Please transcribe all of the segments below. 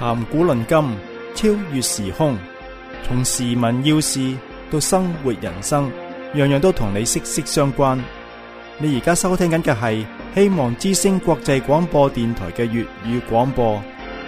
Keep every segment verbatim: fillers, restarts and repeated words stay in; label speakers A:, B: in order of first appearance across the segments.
A: 談古論今，超越時空，從時聞要事到生活人生，樣樣都同你息息相關。你而家收聽緊嘅係希望之聲國際廣播電台嘅粵語廣播。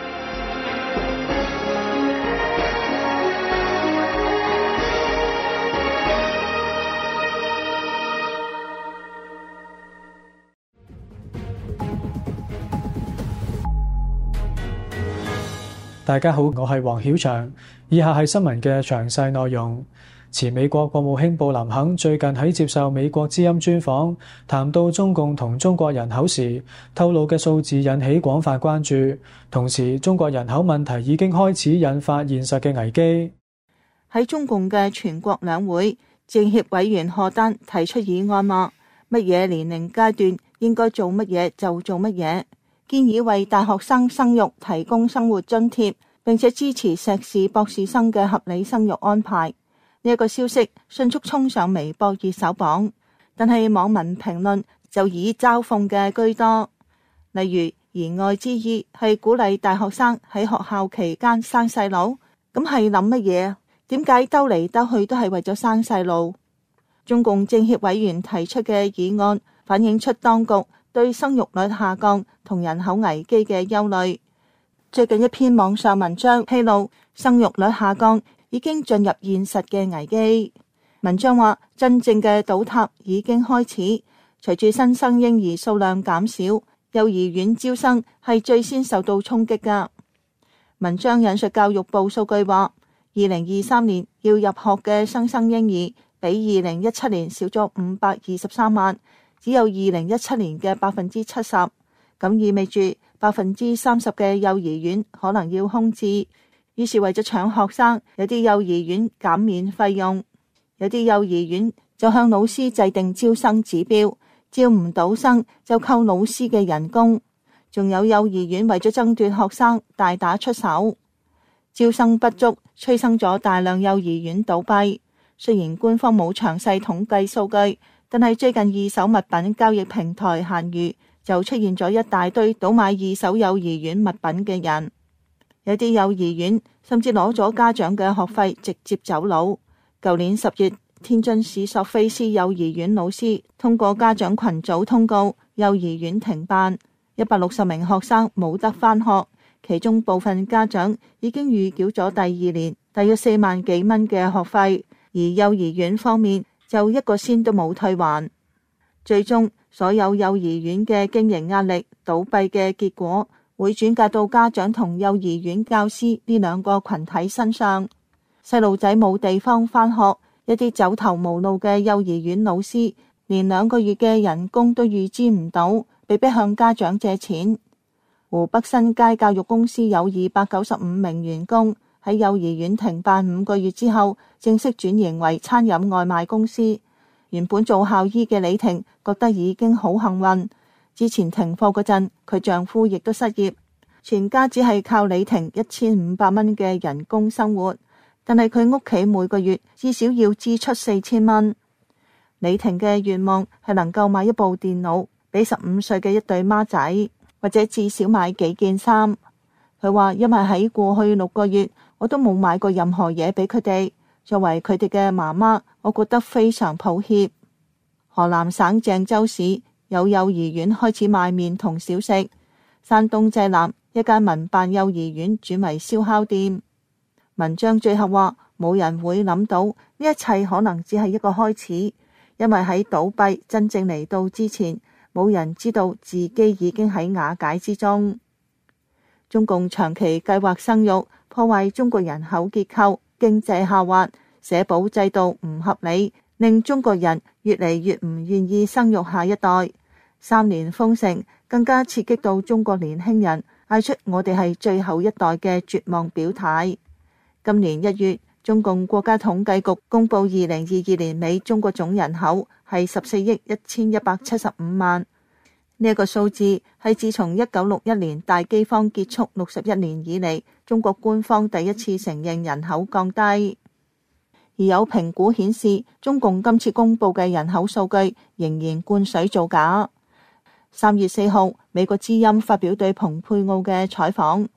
B: 大家好，我係黃曉翔，以下係新聞嘅詳細內容。前美國國務卿布林肯最近喺接受美國之音專訪，談到中共同中國人口時，透露嘅數字引起廣泛關注。同時，中國人口問題已經開始引發現實嘅危機。
C: 喺中共嘅全國兩會，政協委員賀丹提出議案話，乜嘢年齡階段應該做乜嘢就做乜嘢。建議為大學生生育提供生活津貼，並且支持碩士、博士生嘅合理生育安排。呢一個消息迅速衝上微博熱搜榜，但係網民評論就以嘲諷嘅居多。例如言外之意係鼓勵大學生喺學校期間生細路，咁係諗乜嘢？點解兜嚟兜去都係為咗生細路？中共政協委員提出嘅議案反映出當局對生育率下降同人口危機嘅憂慮。最近一篇網上文章披露，生育率下降已經進入現實嘅危機。文章話，真正嘅倒塌已經開始，隨住新生嬰兒數量減少，幼兒園招生係最先受到衝擊㗎。文章引述教育部數據話，二零二三年要入學嘅新生嬰兒比二零一七年少咗五百二十三萬，只有二零一七年嘅百分之七十，咁意味住百分之三十嘅幼兒園可能要空置。於是為咗搶學生，有啲幼兒園減免費用，有啲幼兒園就向老師制定招生指標，招唔到生就扣老師嘅人工。仲有幼兒園為咗爭奪學生，大打出手，招生不足，催生咗大量幼兒園倒閉。雖然官方冇詳細統計數據，但係最近二手物品交易平台閒魚就出現咗一大堆倒買二手幼兒園物品嘅人。有啲幼兒園甚至攞咗家長嘅學費直接走佬。舊年十月，天津市索菲斯幼兒園老師通過家長群組通告幼兒園停辦，一百六十名學生冇得返學，其中部分家長已經預繳咗第二年大約四萬幾蚊嘅學費，而幼兒園方面就一個仙都冇退還。最終所有幼兒園嘅經營壓力倒閉嘅結果會轉嫁到家長同幼兒園教師呢兩個群體身上。細路仔冇地方返學，一啲走投無路嘅幼兒園老師連兩個月嘅人工都預支唔到，被迫向家長借錢。湖北新街教育公司有二百九十五名員工喺幼兒園停辦五個月之後，正式轉型為餐飲外賣公司。原本做校醫嘅李婷覺得已經好幸運。之前停課嗰陣，佢丈夫亦都失業，全家只係靠李婷一千五百蚊嘅人工生活，但係佢屋企每個月至少要支出四千蚊。李婷嘅願望係能夠買一部電腦俾十五歲嘅一對孖仔，或者至少買幾件衫。佢話因為喺過去六個月我都冇買過任何嘢俾佢哋，作為佢哋嘅媽媽，我覺得非常抱歉。河南省鄭州市有幼兒園開始賣麵同小食，山東濟南一間民辦幼兒園轉為燒烤店。文章最後話，冇人會諗到呢一切可能只係一個開始，因為喺倒閉真正嚟到之前，冇人知道自己已經喺瓦解之中。中共長期計劃生育，破壞中國人口結構，經濟下滑，社保制度唔合理，令中國人越嚟越唔願意生育下一代。三年封城更加刺激到中國年輕人嗌出我哋係最後一代嘅絕望表態。今年一月，中共國家統計局公布二零二二年尾中國總人口係十四億一千一百七十五萬。呢一個數字係自從一九六一年大饑荒結束六十一年以嚟，中國官方第一次承認人口降低。而有評估顯示，中共今次公布嘅人口數據仍然灌水造假。三月四號，美國之音發表對蓬佩奧嘅採訪。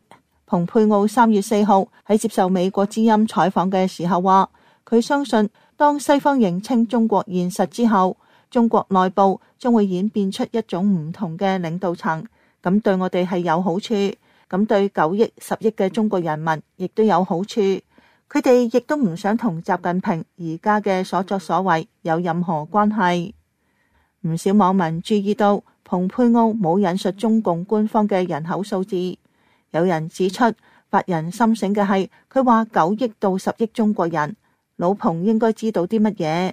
C: 蓬佩奧三月四號喺接受美國之音採訪嘅時候話，佢相信當西方認清中國現實之後，中國內部將會演變出一種唔同嘅領導層，咁對我哋係有好處，咁對九億、十億嘅中國人民亦都有好處。佢哋亦都唔想同習近平而家嘅所作所為有任何關係。唔少網民注意到蓬佩奧冇引述中共官方嘅人口數字，有人指出發人深省嘅係佢話九億到十億中國人，老蓬應該知道啲乜嘢。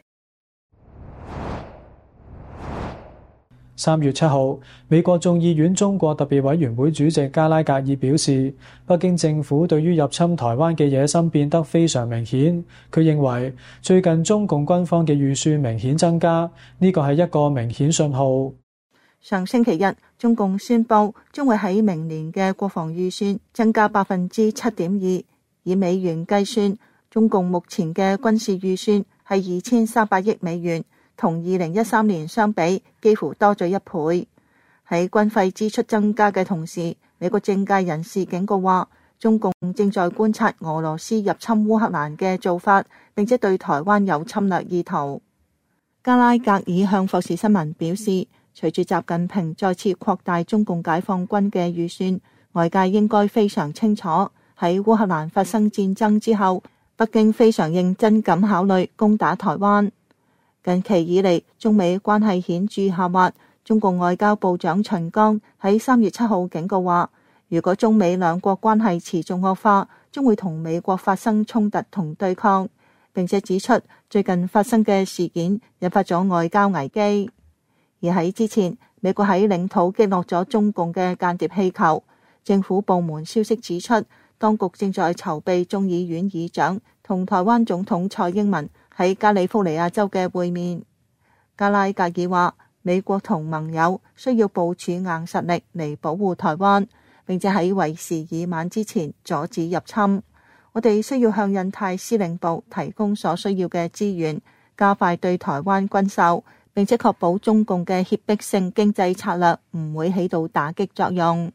B: 三月七號，美國眾議院中國特別委員會主席加拉格爾表示，北京政府對於入侵台灣嘅野心變得非常明顯。佢認為最近中共軍方嘅預算明顯增加，呢個係一個明顯信號。
C: 上星期日，中共宣布將會喺明年嘅國防預算增加百分之七點二，以美元計算，中共目前嘅軍事預算係二千三百億美元。同二零一三年相比，幾乎多咗一倍。喺軍費支出增加嘅同時，美國政界人士警告話，中共正在觀察俄羅斯入侵烏克蘭嘅做法，並且對台灣有侵略意圖。加拉格爾向霍士新聞表示，隨住習近平再次擴大中共解放軍嘅預算，外界應該非常清楚，喺烏克蘭發生戰爭之後，北京非常認真咁考慮攻打台灣。近期以嚟，中美關係顯著下滑。中共外交部長秦剛喺三月七號警告話，如果中美兩國關係持續惡化，將會同美國發生衝突同對抗，並且指出最近發生嘅事件引發咗外交危機。而喺之前，美國喺領土擊落咗中共嘅間諜氣球。政府部門消息指出，當局正在籌備眾議院議長同台灣總統蔡英文喺加利福尼亞州嘅會面。加拉格爾話，美國同盟友需要部署硬實力嚟保護台灣，並且喺為時已晚之前阻止入侵。我哋需要向印太司令部提供所需要嘅資源，加快對台灣軍售，並且確保中共嘅脅迫性經濟策略唔會起到打擊作用。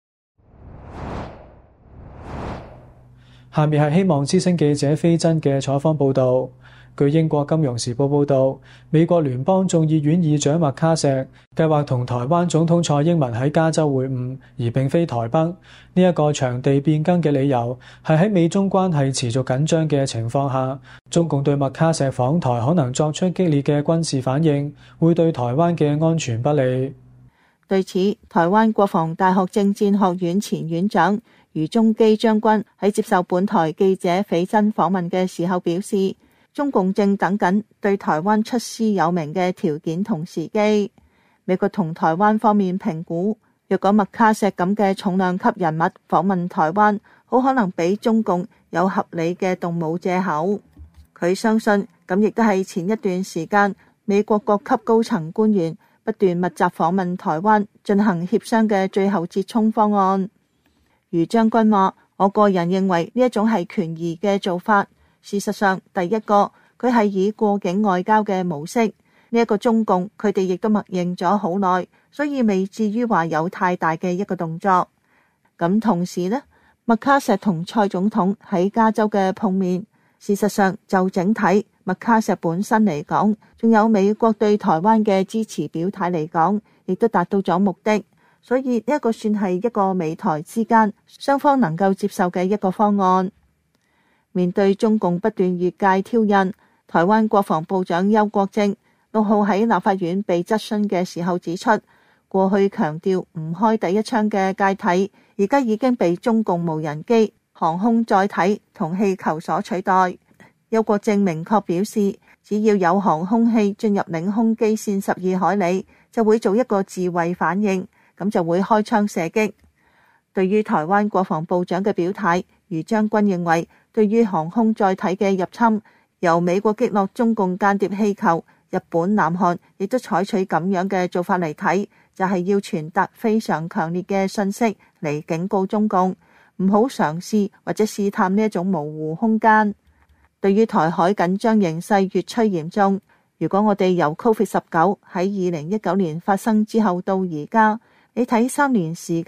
B: 下面係希望之聲記者菲珍嘅採訪報導。據英國金融時報報導，美國聯邦眾議院議長麥卡錫計劃同台灣總統蔡英文喺加州會晤，而並非台北。呢、這、一個場地變更嘅理由係喺美中關係持續緊張嘅情況下，中共對麥卡錫訪台可能作出激烈嘅軍事反應，會對台灣嘅安全不利。
C: 對此，台灣國防大學政戰學院前院長余宗基將軍喺接受本台記者斐真訪問嘅時候表示，中共正等緊對台灣出師有名嘅條件同時機。美國同台灣方面評估，若果麥卡錫咁嘅重量級人物訪問台灣，好可能俾中共有合理嘅動武借口。佢相信咁亦都係前一段時間美國各級高層官員不斷密集訪問台灣進行協商嘅最後折衷方案。余將軍話，我個人認為呢一種係權宜嘅做法。事實上，第一個佢係以過境外交嘅模式，呢、這、一個中共佢哋亦都默認咗好耐，所以未至於話有太大嘅一個動作。咁同時呢，麥卡錫同蔡總統喺加州嘅碰面，事實上就整體麥卡錫本身嚟講，仲有美國對台灣嘅支持表態嚟講，亦都達到咗目的。所以呢一個算係一個美台之間雙方能夠接受嘅一個方案。面對中共不斷越界挑釁，台灣國防部長邱國正六號喺立法院被質詢嘅時候指出，過去強調唔開第一槍嘅介體，而家已經被中共無人機、航空載體同氣球所取代。邱國正明確表示，只要有航空器進入領空基線十二海里，就會做一個自衛反應，咁就會開槍射擊。對於台灣國防部長嘅表態，余將軍認為，對於航空載體嘅入侵，由美國擊落中共間諜氣球，日本、南韓亦都採取咁樣嘅做法嚟睇，就係要傳達非常強烈嘅訊息嚟警告中共，唔好嘗試或者試探呢一種模糊空間。對於台海緊張形勢越趨嚴重，如果我哋由 Covid 十九 喺二零一九年發生之後到而家，你睇三年時間，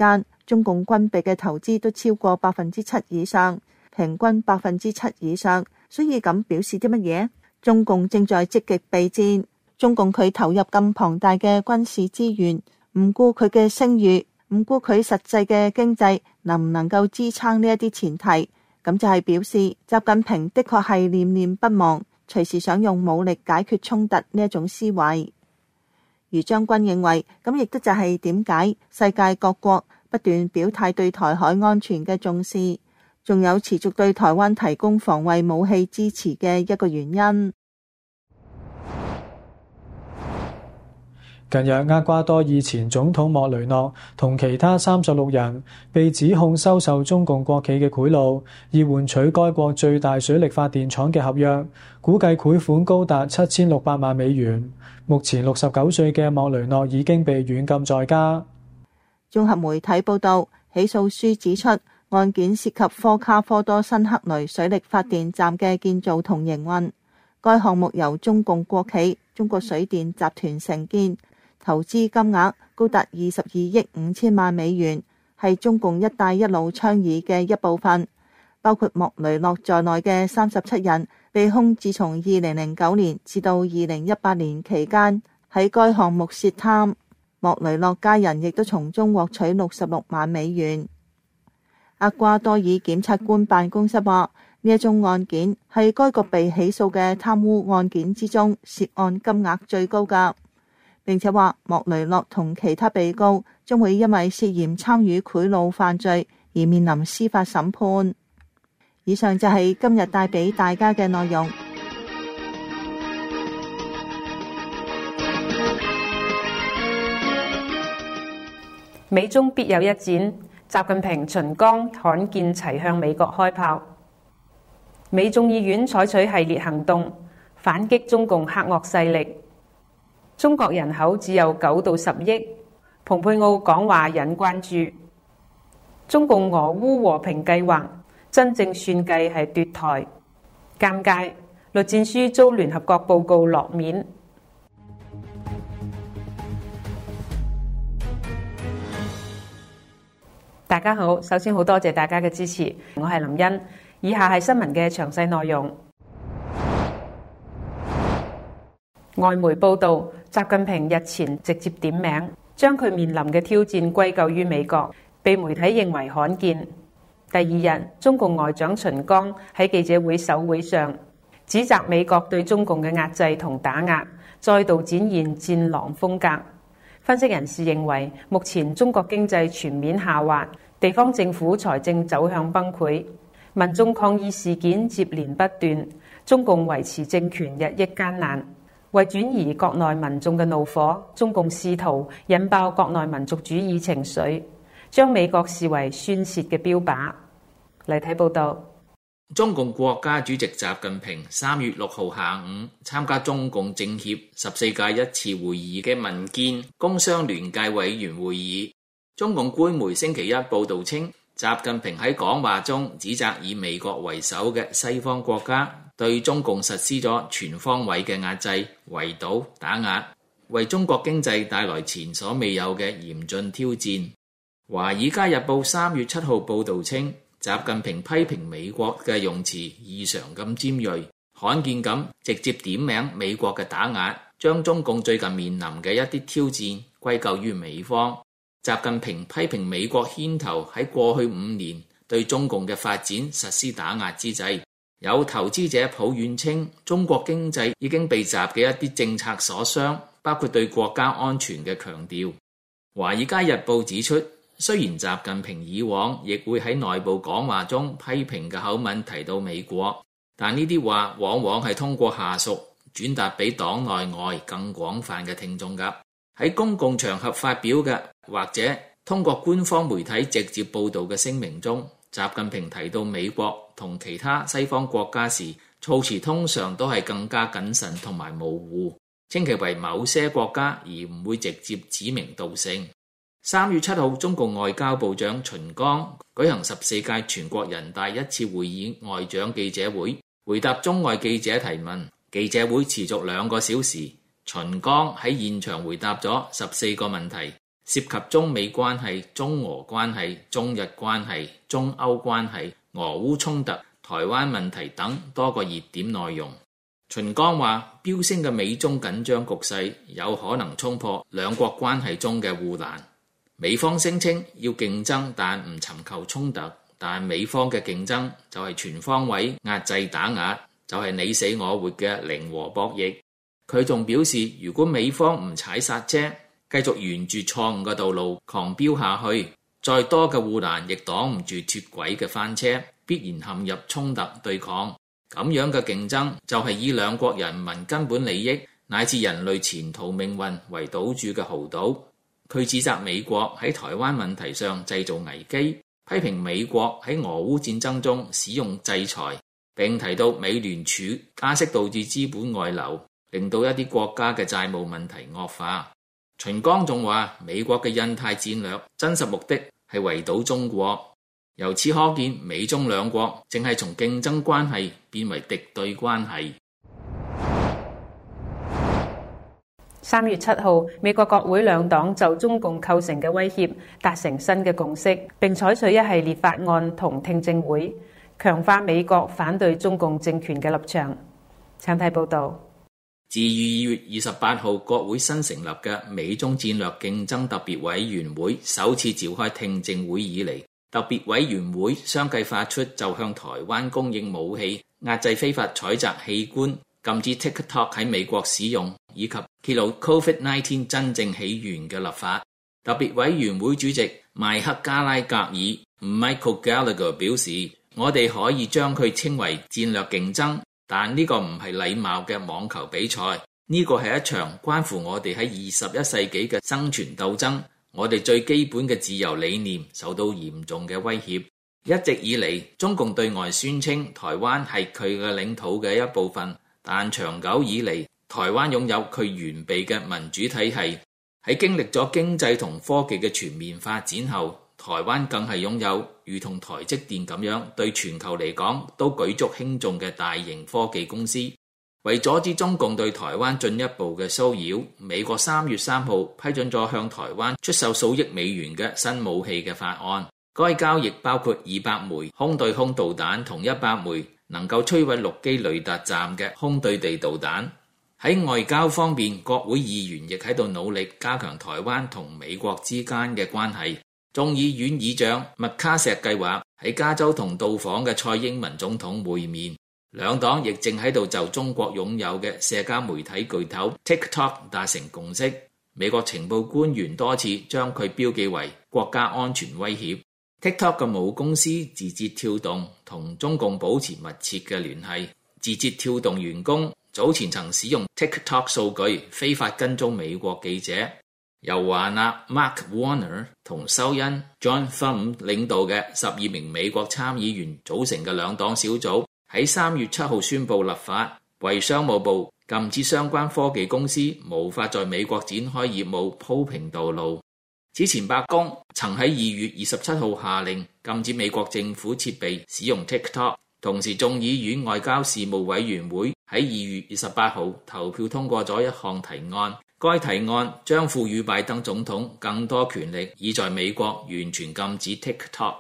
C: 中共軍備嘅投資都超過百分之七以上，平均百分之七以上。所以咁表示啲乜嘢？中共正在積極備戰。中共佢投入咁龐大嘅軍事資源，唔顧佢嘅聲譽，唔顧佢實際嘅經濟能唔能夠支撐呢一啲前提，咁就係表示習近平的確係念念不忘，隨時想用武力解決衝突呢一種思維。余將軍認為，咁亦都就係點解世界各國不斷表態對台海安全嘅重視，仲有持續對台灣提供防衛武器支持嘅一個原因。
B: 近日，厄瓜多爾前總統莫雷諾同其他三十六人被指控收受中共國企嘅賄賂，以換取該國最大水力發電廠嘅合約，估計賄款高達七千六百萬美元。目前六十九歲嘅莫雷諾已經被軟禁在家。
C: 綜合媒體報道，起訴書指出，案件涉及科卡科多辛克雷水力發電站嘅建造同營運，該項目由中共國企中國水電集團承建。投資金額高達二十二億五千萬美元，係中共一帶一路倡議嘅一部分。包括莫雷諾在內嘅三十七人被控，自從二零零九年至到二零一八年期間喺該項目涉貪。莫雷諾家人亦都從中獲取六十六萬美元。厄瓜多爾檢察官辦公室話，呢一宗案件係該國被起訴嘅貪污案件之中涉案金額最高㗎。並且話莫雷諾同其他被告將會因為涉嫌參與賄賂犯罪而面臨司法審判。以上就係今日帶俾大家嘅內容。
D: 美中必有一戰，習近平秦剛罕見齊向美國開炮。美眾議院採取系列行動反擊中共黑惡勢力。中國人口只有九到十億，蓬佩奧講話引關注。中共俄烏和平計劃真正算計係奪台，尷尬，栗戰書遭聯合國報告落面。大家好，首先好多謝大家嘅支持，我係林茵，以下係新聞嘅詳細內容。外媒報道，習近平日前直接點名，將佢面臨嘅挑戰歸咎於美國，被媒體認為罕見。第二日，中共外長秦剛喺記者會首會上指責美國對中共嘅壓制同打壓，再度展現戰狼風格。分析人士認為，目前中國經濟全面下滑，地方政府財政走向崩潰，民眾抗議事件接連不斷，中共維持政權日益艱難。為轉移國內民眾嘅怒火，中共試圖引爆國內民族主義情緒，將美國視為宣洩嘅標靶。嚟睇報道。
E: 中共國家主席習近平三月六號下午參加中共政協十四屆一次會議嘅民建工商聯界委員會議。中共官媒星期一報道稱，習近平喺講話中指責以美國為首嘅西方國家對中共實施咗全方位嘅壓制、圍堵、打壓，為中國經濟帶來前所未有嘅嚴峻挑戰。華爾街日報三月七號報道稱，習近平批評美國嘅用詞異常咁尖銳，罕見咁直接點名美國嘅打壓，將中共最近面臨嘅一啲挑戰歸咎於美方。習近平批評美國牽頭喺過去五年對中共嘅發展實施打壓之際，有投資者抱怨稱，中國經濟已經被習嘅一啲政策所傷，包括對國家安全嘅強調。華爾街日報指出，雖然習近平以往亦會喺內部講話中批評嘅口吻提到美國，但呢啲話往往係通過下屬轉達俾黨內外更廣泛嘅聽眾㗎。喺公共場合發表嘅，或者通過官方媒體直接報導嘅聲明中，習近平提到美國同其他西方國家時，措辭通常都係更加謹慎同埋模糊，稱其為某些國家，而唔會直接指名道姓。三月七號，中共外交部長秦剛舉行十四屆全國人大一次會議外長記者會，回答中外記者提問。記者會持續兩個小時，秦剛喺現場回答咗十四個問題， 涉及中美關係、中俄關係、中日關係、中歐關係、俄烏衝突、台灣問題等多個熱點內容。秦剛話，飆升嘅美中緊張局勢有可能衝破兩國關係中嘅護欄。美方聲稱要競爭，但唔尋求衝突。但美方嘅競爭就係全方位壓制打壓，就係你死我活嘅零和博弈。佢仲表示，如果美方唔踩剎車，繼續沿住錯誤嘅道路狂飆下去，再多嘅護欄亦擋唔住脫軌嘅翻車，必然陷入衝突對抗。咁樣嘅競爭就係以兩國人民根本利益乃至人類前途命運為賭注嘅豪賭。佢指責美國喺台灣問題上製造危機，批評美國喺俄烏戰爭中使用制裁，並提到美聯儲加息導致資本外流，令到一啲國家嘅債務問題惡化。秦剛仲話，美國嘅印太戰略真實目的係圍堵中國。由此可見，美中兩國正係從競爭關係變為敵對關係。
D: 三月七號，美國國會兩黨就中共構成嘅威脅達成新嘅共識，並採取一系列法案同聽證會，強化美國反對中共政權嘅立場。請睇報道。
E: 自二月二十八號國會新成立嘅美中戰略競爭特別委員會首次召開聽證會以嚟，特別委員會相繼發出就向台灣供應武器、壓制非法採集器官、禁止 TikTok 喺美國使用，以及揭露 COVID 十九 真正起源嘅立法。特別委員會主席邁克加拉格爾 Michael Gallagher 表示，我哋可以將佢稱為戰略競爭，但呢個唔係禮貌嘅網球比賽，呢個係一場關乎我哋喺二十一世紀嘅生存鬥爭。我哋最基本嘅自由理念受到嚴重嘅威脅。一直以嚟，中共對外宣稱台灣係佢嘅領土嘅一部分，但長久以嚟，台灣擁有佢完備嘅民主體系。喺經歷咗經濟同科技嘅全面發展後，台灣更係擁有如同台積電咁樣對全球嚟講都舉足輕重嘅大型科技公司。為阻止中共對台灣進一步嘅騷擾，美國三月三號批准咗向台灣出售數億美元嘅新武器嘅法案。該交易包括二百枚空對空導彈同一百枚能夠摧毀陸基雷達站嘅空對地導彈。喺外交方面，國會議員亦喺度努力加強台灣同美國之間嘅關係。眾議院議長麥卡錫計劃喺加州同到訪嘅蔡英文總統會面。兩黨亦正喺度就中國擁有嘅社交媒體巨頭 TikTok 達成共識。美國情報官員多次將佢標記為國家安全威脅。TikTok 嘅母公司字節跳動同中共保持密切嘅聯繫。字節跳動員工早前曾使用 TikTok 數據非法跟蹤美國記者。由華納 Mark Warner 同修恩 John Thune 領導嘅十二名美國參議員組成嘅兩黨小組喺三月七號宣布立法，為商務部禁止相關科技公司無法在美國展開業務鋪平道路。此前白宮曾喺二月二十七號下令禁止美國政府設備使用 TikTok， 同時眾議院外交事務委員會喺二月二十八號投票通過咗一項提案，該提案將賦予拜登總統更多權力，以在美國完全禁止 TikTok。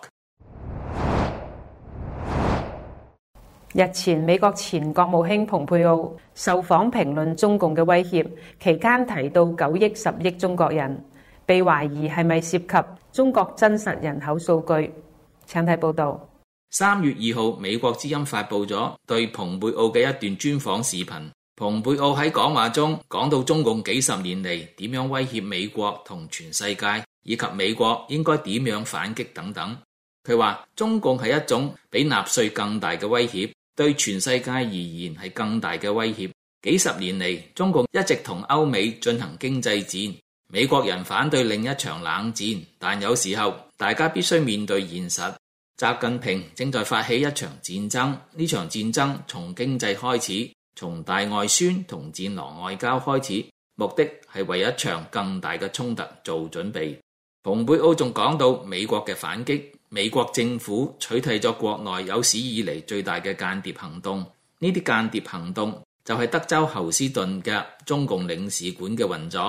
D: 日前，美國前國務卿蓬佩奧受訪評論中共嘅威脅，期間提到九億、十億中國人，被懷疑係咪涉及中國真實人口數據。請睇報道。
E: 三月二號，美國之音發布咗對蓬佩奧嘅一段專訪視頻。蓬佩奧喺講話中講到中共幾十年嚟點樣威脅美國同全世界，以及美國應該點樣反擊等等。佢話中共係一種比納粹更大嘅威脅，對全世界而言係更大嘅威脅。幾十年嚟，中共一直同歐美進行經濟戰，美國人反對另一場冷戰，但有時候大家必須面對現實。習近平正在發起一場戰爭，呢場戰爭從經濟開始，從大外宣同戰狼外交開始，目的係為一場更大嘅衝突做準備。蓬佩奧仲講到美國嘅反擊，美國政府取締咗國內有史以嚟最大嘅間諜行動，呢啲間諜行動就係德州侯斯頓嘅中共領事館嘅運作。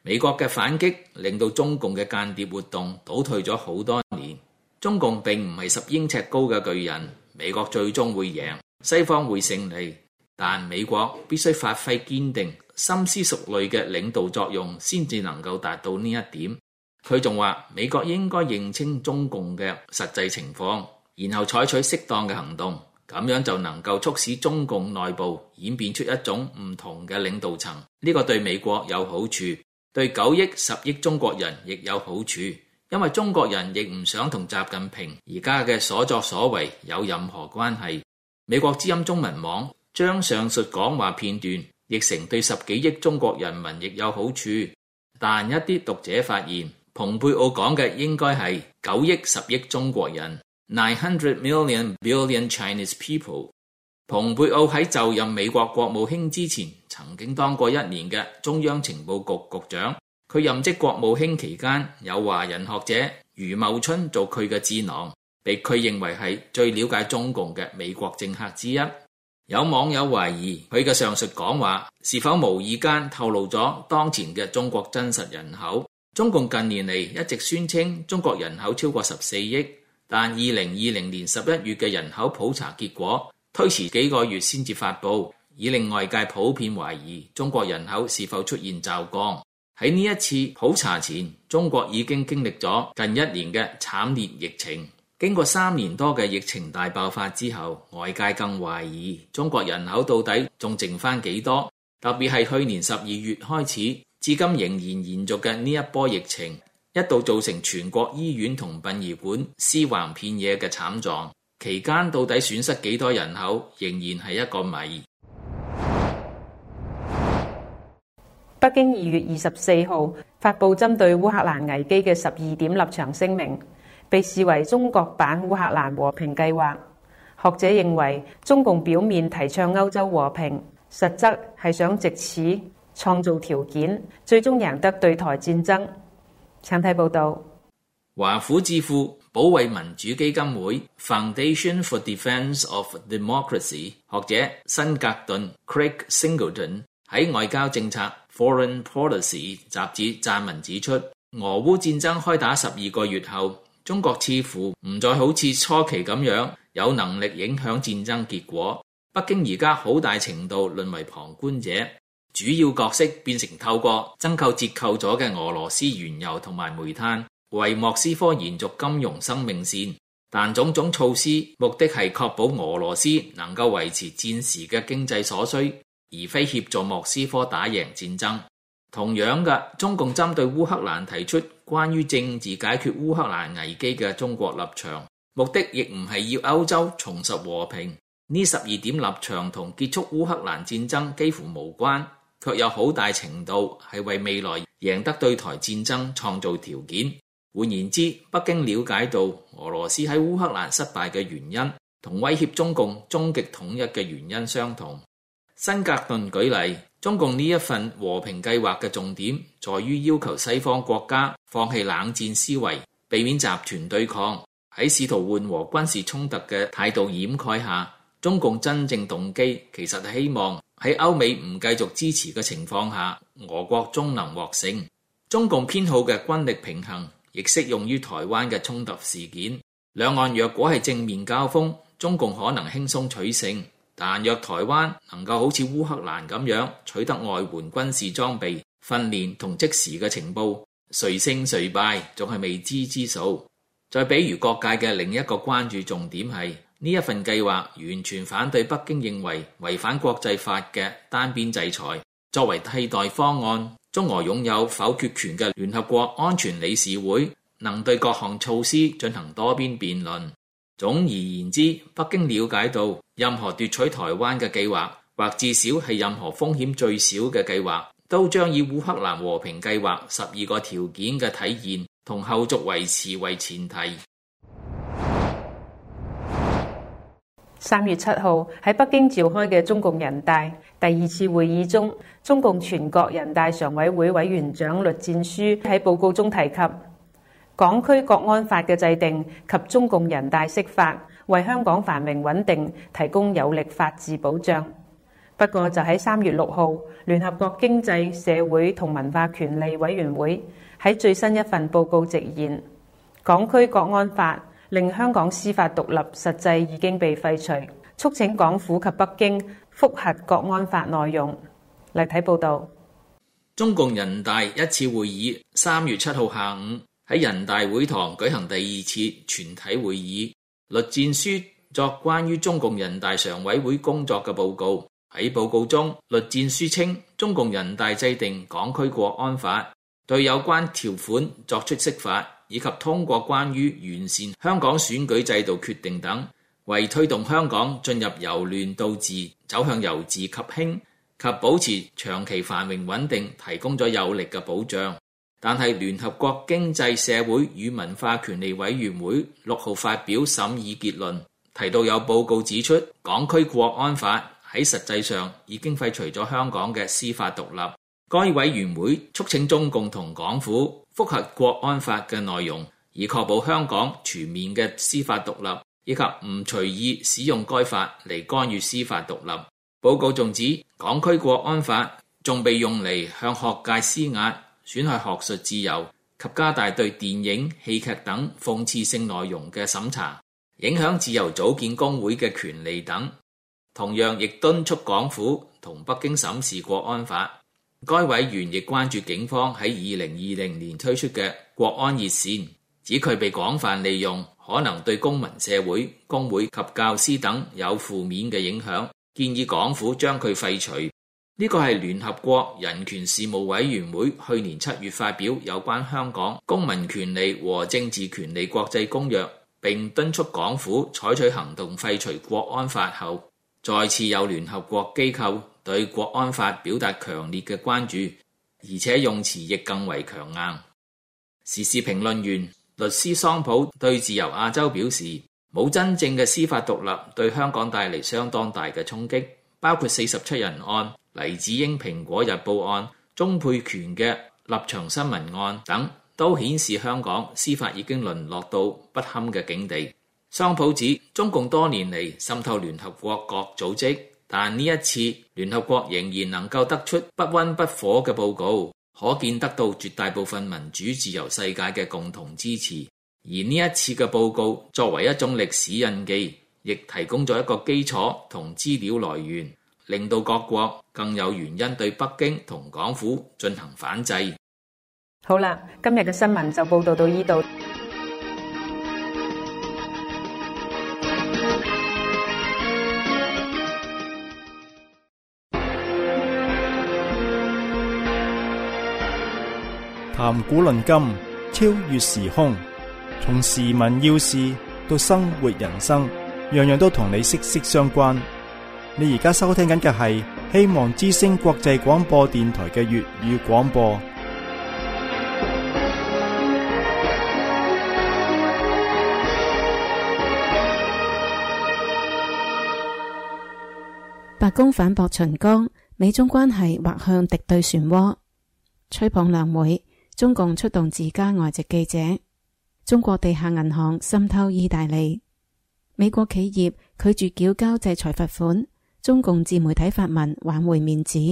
E: 美國嘅反擊令到中共嘅間諜活動倒退咗好多年。中共並唔係十英尺高嘅巨人，美國最終會贏，西方會勝利，但美國必須發揮堅定、深思熟慮嘅領導作用，先至能夠達到呢一點。佢仲話美國應該認清中共嘅實際情況，然後採取適當嘅行動，咁樣就能夠促使中共內部演變出一種唔同嘅領導層。呢個對美國有好處，對九億、十億中國人亦有好處。因為中國人亦唔想同習近平而家嘅所作所為有任何關係。美國之音中文網將上述講話片段譯成對十幾億中國人民亦有好處，但一啲讀者發現，蓬佩奧講嘅應該係九億、十億中國人 nine hundred million billion Chinese people。蓬佩奧喺就任美國國務卿之前，曾經當過一年嘅中央情報局局長。佢任職國務卿期間，有華人學者余茂春做佢嘅智囊，被佢認為係最了解中共嘅美國政客之一。有網友懷疑佢嘅上述講話是否無意間透露咗當前嘅中國真實人口。中共近年嚟一直宣稱中國人口超過十四億，但二零二零年十一月嘅人口普查結果推遲幾個月先至發布，以令外界普遍懷疑中國人口是否出現驟降。喺呢一次普查前，中國已經經歷咗近一年嘅慘烈疫情。經過三年多嘅疫情大爆發之後，外界更懷疑中國人口到底仲剩翻幾多？特別係去年十二月開始，至今仍然延續嘅呢一波疫情，一度造成全國醫院同殯儀館屍橫遍野嘅慘狀。期間到底損失幾多人口，仍然係一個謎。
D: 北京二月二十四號發布針對烏克蘭危機嘅十二點立場聲明，被視為中國版烏克蘭和平計劃。學者認為，中共表面提倡歐洲和平，實則係想藉此創造條件，最終贏得對台戰爭。請睇報道。
E: 華府智庫保衛民主基金會 Foundation for Defense of Democracy 學者辛格頓 Craig Singleton 喺外交政策 Foreign Policy 雜誌撰文指出，俄烏戰爭開打十二個月後，中國似乎唔再好似初期咁樣有能力影響戰爭結果。北京而家好大程度淪為旁觀者，主要角色變成透過增購折扣咗嘅俄羅斯原油同埋煤炭，為莫斯科延續金融生命線。但種種措施目的係確保俄羅斯能夠維持戰時嘅經濟所需，而非協助莫斯科打贏戰爭。同樣嘅，中共針對烏克蘭提出關於政治解決烏克蘭危機嘅中國立場，目的亦唔係要歐洲重拾和平。呢十二點立場同結束烏克蘭戰爭幾乎無關，卻有好大程度係為未來贏得對台戰爭創造條件。換言之，北京了解到俄羅斯喺烏克蘭失敗嘅原因，同威脅中共終極統一嘅原因相同。辛格頓舉例，中共呢一份和平計劃嘅重點在於要求西方國家放棄冷戰思維，避免集團對抗。喺試圖緩和軍事衝突嘅態度掩蓋下，中共真正動機其實係希望喺歐美唔繼續支持嘅情況下，俄國終能獲勝。中共偏好嘅軍力平衡亦適用於台灣嘅衝突事件。兩岸若果係正面交鋒，中共可能輕鬆取勝。但若台灣能夠好似烏克蘭咁樣取得外援軍事裝備、訓練同即時嘅情報，誰勝誰敗仲係未知之數。再比如各界嘅另一個關注重點係呢一份計劃完全反對北京認為違反國際法嘅單邊制裁。作為替代方案，中俄擁有否決權嘅聯合國安全理事會能對各項措施進行多邊辯論。總而言之，北京了解到任何奪取台灣嘅計劃，或至少係任何風險最少嘅計劃，都將以烏克蘭和平計劃十二個條件嘅體現同後續維持為前提。
D: 三月七號喺北京召開嘅中共人大第二次會議中，中共全國人大常委會委員長栗戰書喺報告中提及，港區國安法嘅制定及中共人大釋法，為香港繁榮穩定提供有力法治保障。 不過就喺三月六號，聯合國經濟、社會同文化權利委員會喺最新一份報告直言，港區國安法令香港司法獨立實際已經被廢除，促請港府及北京覆核國安法內容。嚟睇報道。
E: 中共人大一次會議三月七號下午喺人大會堂舉行第二次全體會議，栗戰書作關於中共人大常委會工作嘅報告。喺報告中，栗戰書稱中共人大制定港區國安法，對有關條款作出釋法，以及通過關於完善香港選舉制度決定等，為推動香港進入由亂到治、走向由治及興及保持長期繁榮穩定提供咗有力嘅保障。但係聯合國經濟社會與文化權利委員會六號發表審議結論，提到有報告指出，港區國安法喺實際上已經廢除咗香港嘅司法獨立。該委員會促請中共同港府覆核國安法嘅內容，以確保香港全面嘅司法獨立，以及唔隨意使用該法嚟干預司法獨立。報告仲指，港區國安法仲被用嚟向學界施壓，損害學術自由及加大對電影、戲劇等諷刺性內容嘅審查，影響自由組建工會嘅權利等。同樣亦敦促港府同北京審視國安法。該委員亦關注警方喺二零二零年推出嘅國安熱線，指佢被廣泛利用，可能對公民社會、工會及教師等有負面嘅影響，建議港府將佢廢除。呢個係聯合國人權事務委員會去年七月發表有關香港公民權利和政治權利國際公約，並敦促港府採取行動廢除國安法後，再次有聯合國機構對國安法表達強烈嘅關注，而且用詞亦更為強硬。時事評論員律師桑普對自由亞洲表示，冇真正嘅司法獨立對香港帶嚟相當大嘅衝擊，包括四十七人案、黎智英蘋果日報案、鍾沛權嘅立場新聞案等，都顯示香港司法已經淪落到不堪嘅境地。桑普指中共多年嚟滲透聯合國各組織，但呢一次聯合國仍然能夠得出不溫不火嘅報告，可見得到絕大部分民主自由世界嘅共同支持。而呢一次嘅報告作為一種歷史印記，亦提供咗一個基礎同資料來源，令到各國更有原因對北京同港府進行反制。
D: 好啦，今日嘅新聞就報道到呢度。
A: 談古論今，超越時空，從時聞要事到生活人生，樣樣都同你息息相關。你而家收聽緊嘅係希望之聲國際廣播電台嘅粵語廣播。
F: 白宮反駁秦剛，美中關係或向敵對漩渦。吹捧兩會，中共出動自家外籍記者。中國地下銀行滲透意大利。美國企業拒絕繳交制裁罰款。中共自媒體發文挽回面子。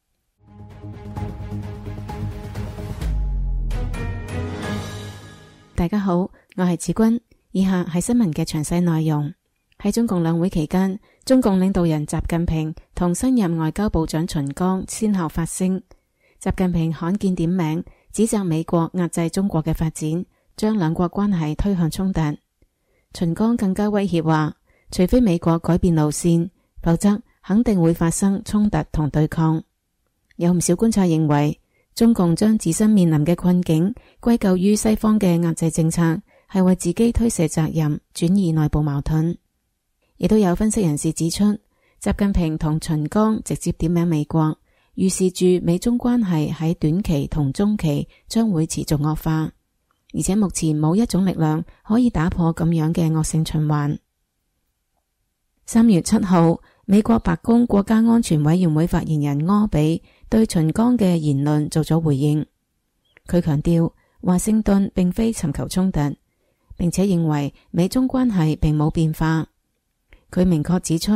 F: 大家好，我係子君，以下係新聞嘅詳細內容。喺中共兩會期間，中共領導人習近平同新任外交部長秦剛先後發聲。習近平罕見點名，指責美國壓制中國嘅發展，將兩國關係推向衝突。秦剛更加威脅話，除非美國改變路線，否則肯定會發生衝突同對抗。有唔少觀察認為，中共將自身面臨嘅困境歸咎於西方嘅壓制政策，係為自己推卸責任，轉移內部矛盾。亦都有分析人士指出，習近平同秦剛直接點名美國，預示住美中關係喺短期同中期將會持續惡化，而且目前冇一種力量可以打破咁樣嘅惡性循環。三月七號，美國白宮國家安全委員會發言人柯比對秦剛嘅言論做咗回應。佢強調，華盛頓並非尋求衝突，並且認為美中關係並冇變化。佢明確指出，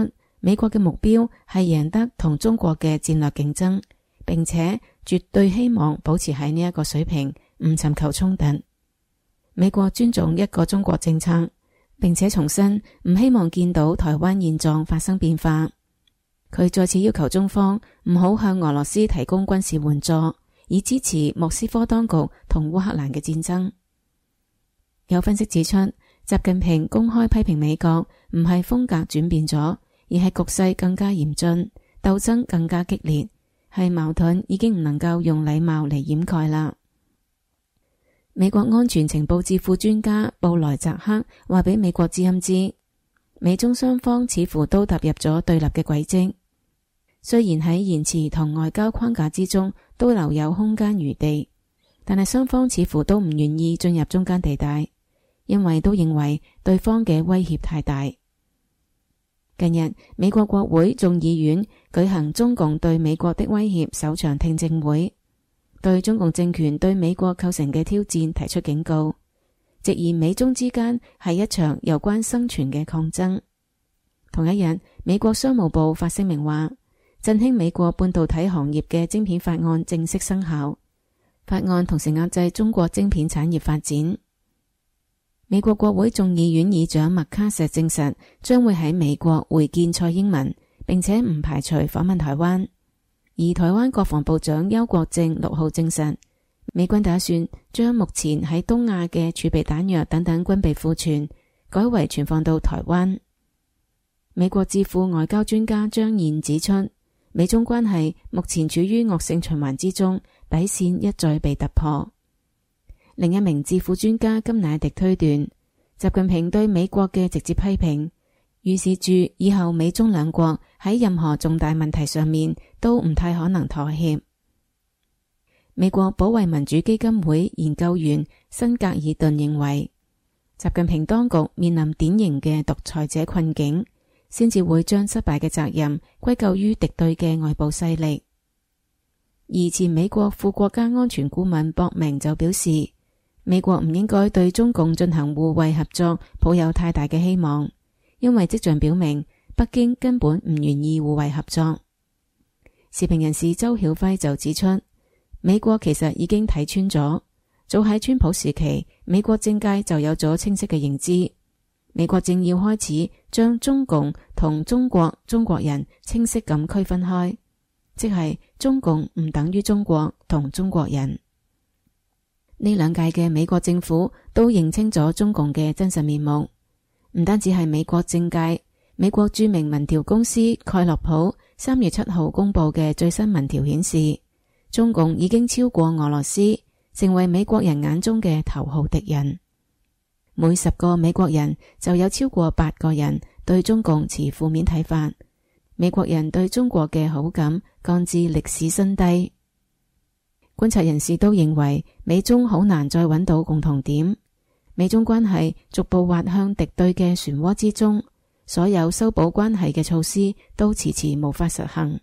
F: 美國嘅目標係贏得同中國嘅戰略競爭，並且絕對希望保持喺呢一個水平，唔尋求衝突。美國尊重一個中國政策，並且重申唔希望見到台灣現狀發生變化。佢再次要求中方唔好向俄羅斯提供軍事援助，以支持莫斯科當局同烏克蘭嘅戰爭。有分析指出，習近平公開批評美國唔係風格轉變咗，而係局勢更加嚴峻，鬥爭更加激烈，係矛盾已經唔能夠用禮貌嚟掩蓋啦。美國安全情報智庫專家布萊澤克話俾美國之音知，美中雙方似乎都踏入咗對立嘅軌跡。雖然喺言辭同外交框架之中都留有空間餘地，但係雙方似乎都唔願意進入中間地帶，因為都認為對方嘅威脅太大。近日，美國國會眾議院舉行中共對美國的威脅首場聽證會，對中共政權對美國構成嘅挑戰提出警告，直言美中之間係一場有關生存嘅抗爭。同一日，美國商務部發聲明話，振興美國半導體行業嘅晶片法案正式生效，法案同時壓制中國晶片產業發展。美國國會眾議院議長麥卡錫證實將會喺美國會見蔡英文，並且唔排除訪問台灣。而台灣國防部長邱國正六號證實，美軍打算將目前喺東亞嘅儲備彈藥等等軍備庫存改為存放到台灣。美國智庫外交專家張燕指出，美中關係目前處於惡性循環之中，底線一再被突破。另一名智庫專家金乃迪推斷，習近平對美國嘅直接批評，預示住以後美中兩國喺任何重大問題上面都唔太可能妥協。美國保衛民主基金會研究員辛格爾頓認為，習近平當局面臨典型嘅獨裁者困境，先至會將失敗嘅責任歸咎於敵對嘅外部勢力。而前美國副國家安全顧問博明就表示，美國唔應該對中共進行互惠合作抱有太大嘅希望，因為跡象表明北京根本唔願意互惠合作。時評人士周曉輝就指出，美國其實已經睇穿咗，早喺川普時期，美國政界就有咗清晰嘅認知，美國正要開始將中共同中國、中國人清晰咁區分開，即係中共唔等於中國同中國人。呢兩屆嘅美國政府都認清咗中共嘅真實面目，唔單止係美國政界，美國著名民調公司蓋洛普三月七號公布嘅最新民調顯示，中共已經超過俄羅斯，成為美國人眼中嘅頭號敵人。每十個美國人就有超過八個人對中共持負面睇法，美國人對中國嘅好感降至歷史新低。觀察人士都認為，美中好難再揾到共同點，美中關係逐步滑向敵對嘅漩渦之中，所有修補關係嘅措施都遲遲無法實行。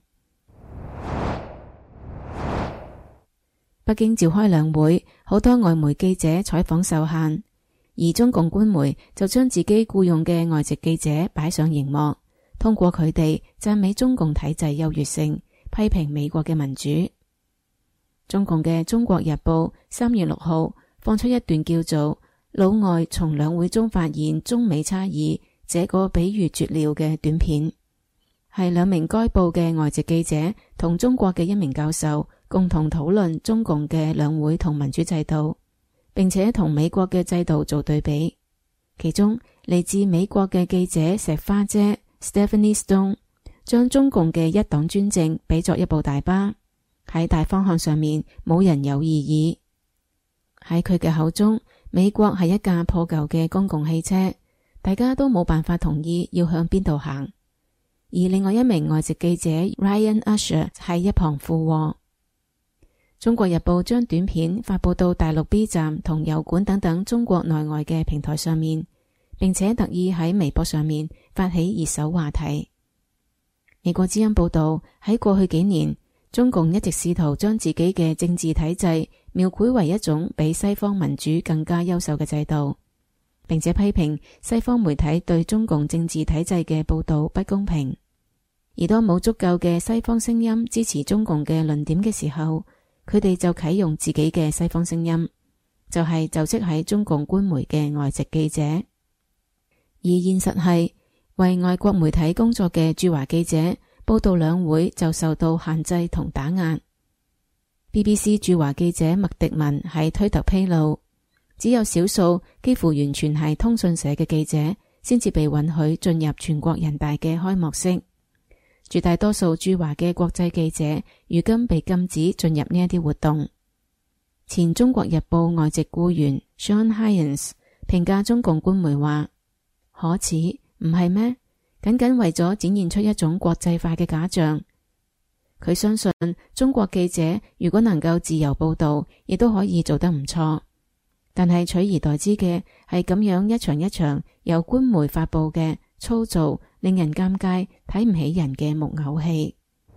F: 北京召開兩會，好多外媒記者採訪受限，而中共官媒就將自己僱傭嘅外籍記者擺上熒幕，通過佢哋讚美中共體制優越性，批評美國嘅民主。中共嘅《中國日報》三月六號放出一段叫做《老外從兩會中發現中美差異，這個比喻絕了》嘅短片，係兩名該報嘅外籍記者同中國嘅一名教授共同討論中共嘅兩會同民主制度，並且同美國嘅制度做對比。其中嚟自美國嘅記者石花姐 Stephanie Stone 將中共嘅一黨專政比作一部大巴，喺大方向上面冇人有異議。喺佢嘅口中，美國係一架破舊嘅公共汽車，大家都冇辦法同意要向邊度行。而另外一名外籍記者 Ryan Usher 喺一旁附和。中國日報將短片發佈到大陸 B 站同油管等等中國內外嘅平台上面，並且特意喺微博上面發起熱搜話題。美國之音報道，喺過去幾年，中共一直試圖將自己嘅政治體制描繪為一種比西方民主更加優秀嘅制度，並且批評西方媒體對中共政治體制嘅報道不公平。 而當冇足夠嘅西方聲音支持中共嘅論點嘅時候，佢哋就啟用自己嘅西方聲音，就係就職喺中共官媒嘅外籍記者。而現實係，為外國媒體工作嘅駐華記者報道兩會就受到限制同打壓。B B C 駐華記者麥迪文喺推特披露，只有少數幾乎完全係通訊社嘅記者先至被允許進入全國人大嘅開幕式，絕大多數駐華嘅國際記者如今被禁止進入呢一啲活動。前中國日報外籍僱員 Sean Hyans 評價中共官媒話：可恥，唔係咩？僅僅為咗展現出一種國際化嘅假象。佢相信中國記者如果能夠自由報道，亦都可以做得唔錯。但係取而代之嘅係咁樣一場一場由官媒發佈嘅粗糙、令人尷尬、睇唔起人嘅木偶戲。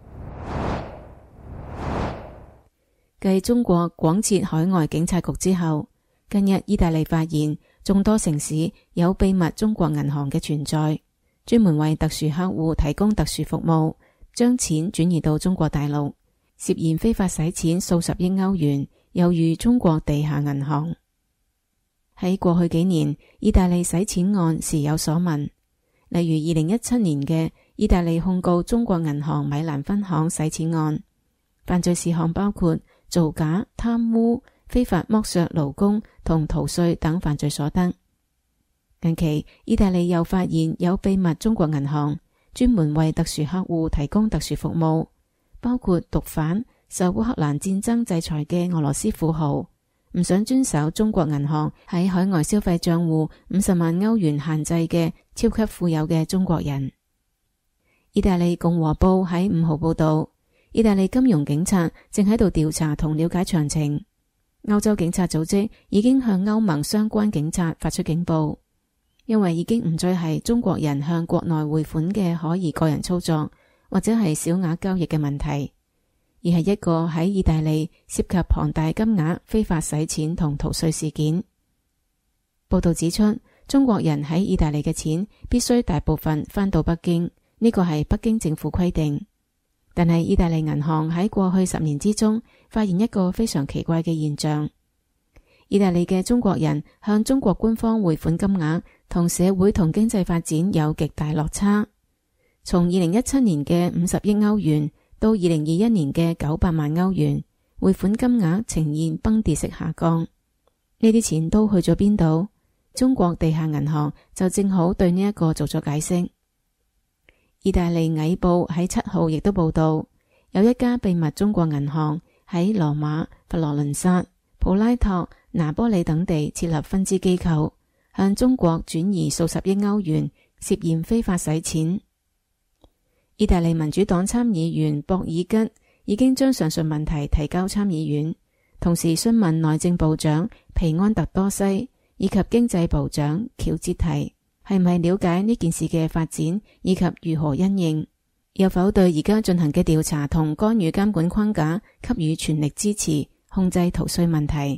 F: 繼中國廣設海外警察局之後，近日意大利發現眾多城市有秘密中國銀行嘅存在，專門為特殊客戶提供特殊服務，將錢轉移到中國大陸，涉嫌非法洗錢數十億歐元，猶如中國地下銀行。喺過去幾年，意大利洗錢案時有所聞，例如二零一七年嘅意大利控告中國銀行米蘭分行洗錢案，犯罪事項包括造假、貪污、非法剝削勞工同逃稅等犯罪所得。近期，意大利又發現有秘密中國銀行，專門為特殊客戶提供特殊服務，包括毒販、受烏克蘭戰爭制裁嘅俄羅斯富豪，唔想遵守中國銀行喺海外消費賬戶五十萬歐元限制嘅超級富有嘅中國人。意大利共和報喺五號報道，意大利金融警察正喺度調查同了解詳情。歐洲警察組織已經向歐盟相關警察發出警報，因為已經唔再係中國人向國內匯款嘅可疑個人操作，或者係小額交易嘅問題，而係一個喺意大利涉及龐大金額非法洗錢同逃稅事件。報道指出，中國人喺意大利嘅錢必須大部分返到北京，呢個係北京政府規定。但係意大利銀行喺過去十年之中發現一個非常奇怪嘅現象：意大利嘅中國人向中國官方匯款金額同社會同經濟發展有極大落差。從二零一七年嘅五十億歐元到二零二一年嘅九百萬歐元，匯款金額呈現崩跌式下降。呢啲錢都去咗邊度？中國地下銀行就正好對呢一個做咗解釋。意大利蟻報喺七號亦都報道，有一家秘密中國銀行喺羅馬、佛羅倫薩、普拉托、拿波里等地設立分支機構，向中國轉移數十億歐元，涉嫌非法洗錢。意大利民主黨參議員博爾吉已經將上述問題提交參議院，同時詢問內政部長皮安特多西以及經濟部長喬捷提係咪了解呢件事嘅發展以及如何因應，又否對而家進行嘅調查同干預監管框架給予全力支持，控制逃稅問題。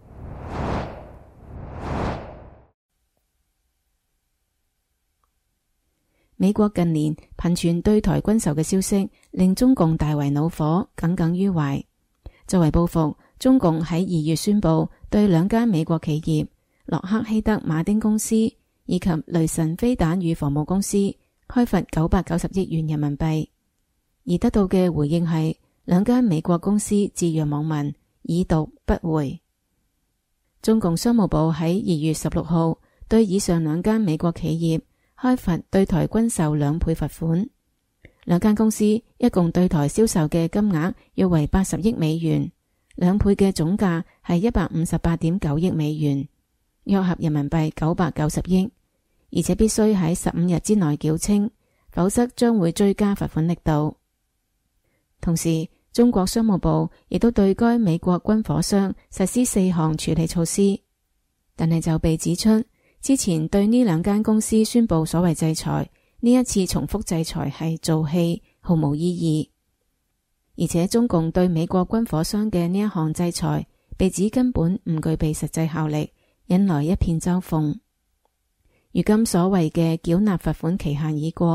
F: 美國近年頻傳對台軍售嘅消息，令中共大為惱火，耿耿於懷。作為報復，中共喺二月宣布對兩間美國企業洛克希德馬丁公司以及雷神飛彈與防務公司開罰九百九十億元人民幣，而得到嘅回應係兩間美國公司置若罔聞，已讀不回。中共商務部喺二月十六號對以上兩間美國企業開罰對台軍售兩倍罰款，兩間公司一共對台銷售嘅金額約為八十億美元，兩倍嘅總價係一百五十八點九億美元，約合人民幣九百九十億。而且必須喺十五日之內繳清，否則將會追加罰款力度。同時，中國商務部亦都對該美國軍火商實施四項處理措施，但係就被指出，之前對呢兩間公司宣布所謂制裁，呢一次重複制裁係做戲，毫無意義。而且中共對美國軍火商嘅呢一項制裁，被指根本唔具備實際效力，引來一片嘲諷。如今所謂嘅繳納罰款期限已過，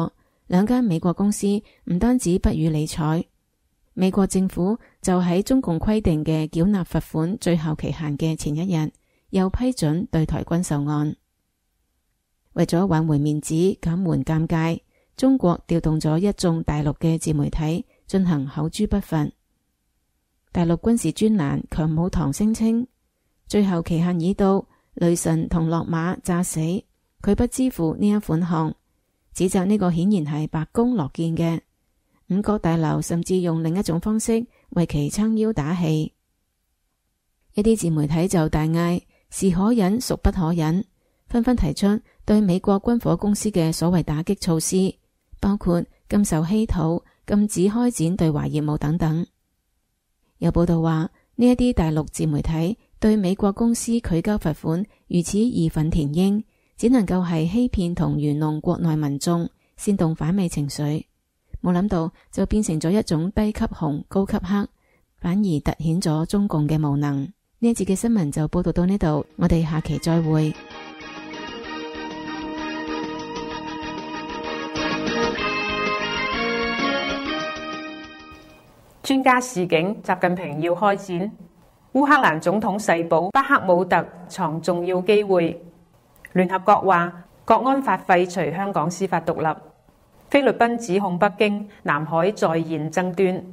F: 兩間美國公司唔單止不予理睬，美國政府就喺中共規定嘅繳納罰款最後期限嘅前一日，又批准對台軍售案。為咗挽回面子、減緩尷尬，中國調動咗一眾大陸嘅自媒體進行口誅筆伐。大陸軍事專欄強武堂聲稱，最後期限已到，雷神同落馬詐死，佢不支付呢一款項，指責呢個顯然係白宮樂見嘅。五角大樓甚至用另一種方式為其撐腰打氣。一啲自媒體就大嗌是可忍孰不可忍，紛紛提出對美國軍火公司嘅所謂打擊措施，包括禁售稀土、禁止開展對華業務等等。有報道話，呢一啲大陸自媒體對美國公司拒交罰款如此義憤填膺，只能夠係欺騙同愚弄國內民眾，煽動反美情緒。冇諗到就變成咗一種低級紅高級黑，反而凸顯咗中共嘅無能。呢一節嘅新聞就報道到呢度，我哋下期再會。
D: 專家示警，習近平要開戰。烏克蘭總統誓保巴克姆特藏重要機會。聯合國話國安法廢除香港司法獨立。菲律賓指控北京南海再現爭端。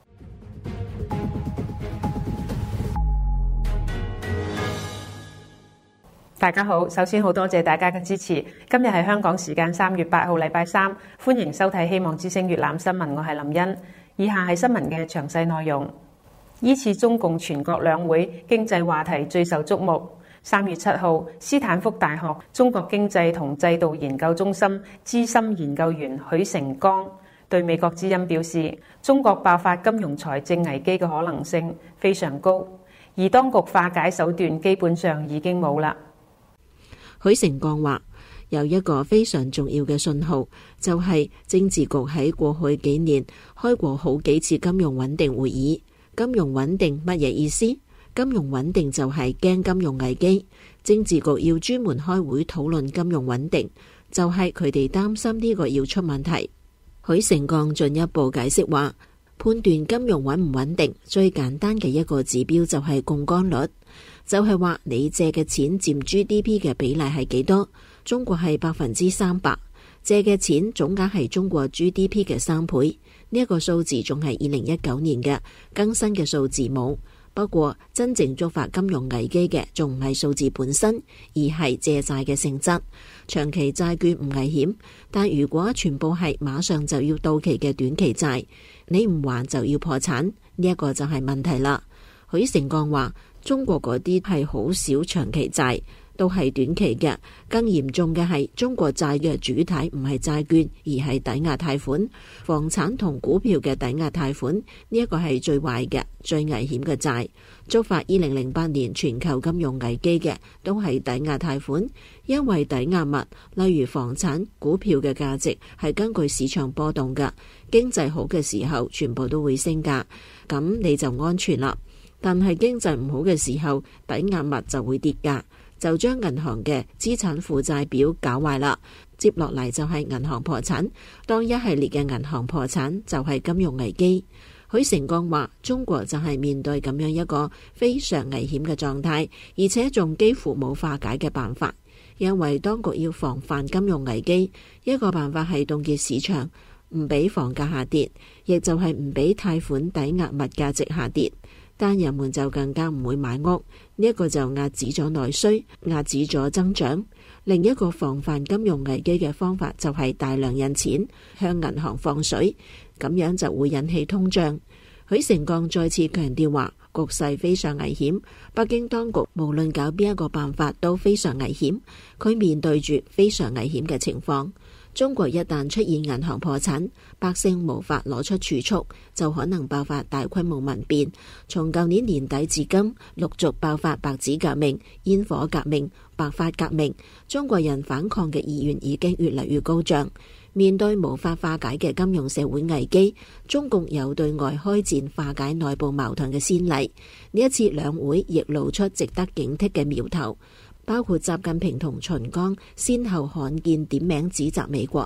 D: 大家好，首先好多謝大家嘅支持。今日係香港時間三月八號禮拜三，歡迎收睇希望之聲粵覽新聞，我係林茵。以下係新聞嘅詳細內容。依次中共全國兩會經濟話題最受矚目。三月七號，斯坦福大學中國經濟同制度研究中心資深研究員許成剛對美國之音表示，中國爆發金融財政危機嘅可能性非常高，而當局化解手段基本上已經冇啦。
G: 許成剛話，有一個非常重要嘅信號，就係政治局喺過去幾年開過好幾次金融穩定會議。金融穩定乜嘢意思？金融穩定就係驚金融危機，政治局要專門開會討論金融穩定，就係佢哋擔心呢個要出問題。許成剛進一步解釋話，判斷金融穩唔穩定最簡單嘅一個指標就係槓桿率，就係話你借嘅錢佔 G D P 嘅比例係幾多。中國係百分之三百，借嘅錢總額係中國 G D P 嘅三倍。呢一個數字仲係二零一九年嘅，更新嘅數字冇。不過真正觸發金融危機嘅仲唔係數字本身，而係借債嘅性質。長期債券唔危險，但如果全部係馬上就要到期嘅短期債，你唔還就要破產，呢一個就係問題啦。許成剛話，中國嗰啲係好少長期債，都係短期嘅。更嚴重嘅係中國債嘅主體唔係債券，而係抵押貸款。房產同股票嘅抵押貸款，呢一個係最壞嘅、最危險嘅債。觸發二零零八年全球金融危機嘅都係抵押貸款，因為抵押物例如房產、股票嘅價值係根據市場波動嘅，經濟好嘅時候全部都會升價，咁你就安全啦。但係經濟唔好嘅時候，抵押物就會跌價，就將銀行嘅資產負債表搞壞啦。接落嚟就係銀行破產，當一系列嘅銀行破產就係金融危機。許成剛話，中國就係面對咁樣一個非常危險嘅狀態，而且仲幾乎冇化解嘅辦法。因為當局要防範金融危機，一個辦法係凍結市場，唔俾房價下跌，亦就係唔俾貸款抵押物價值下跌。但人們就更加唔會買屋，呢一個就壓止咗內需，壓止咗增長。另一個防範金融危機嘅方法就係大量印錢，向銀行放水，咁樣就會引起通脹。許成剛再次強調話，局勢非常危險，北京當局無論搞邊一個辦法都非常危險，佢面對住非常危險嘅情況。中國一旦出現銀行破產，百姓無法攞出儲蓄，就可能爆發大規模民變。從舊年年底至今，陸續爆發白紙革命、煙火革命、白髮革命，中國人反抗嘅意願已經越嚟越高漲。面對無法化解嘅金融社會危機，中共有對外開戰化解內部矛盾嘅先例。呢一次兩會亦露出值得警惕嘅苗頭。包括習近平同秦剛先後罕見點名指責美國，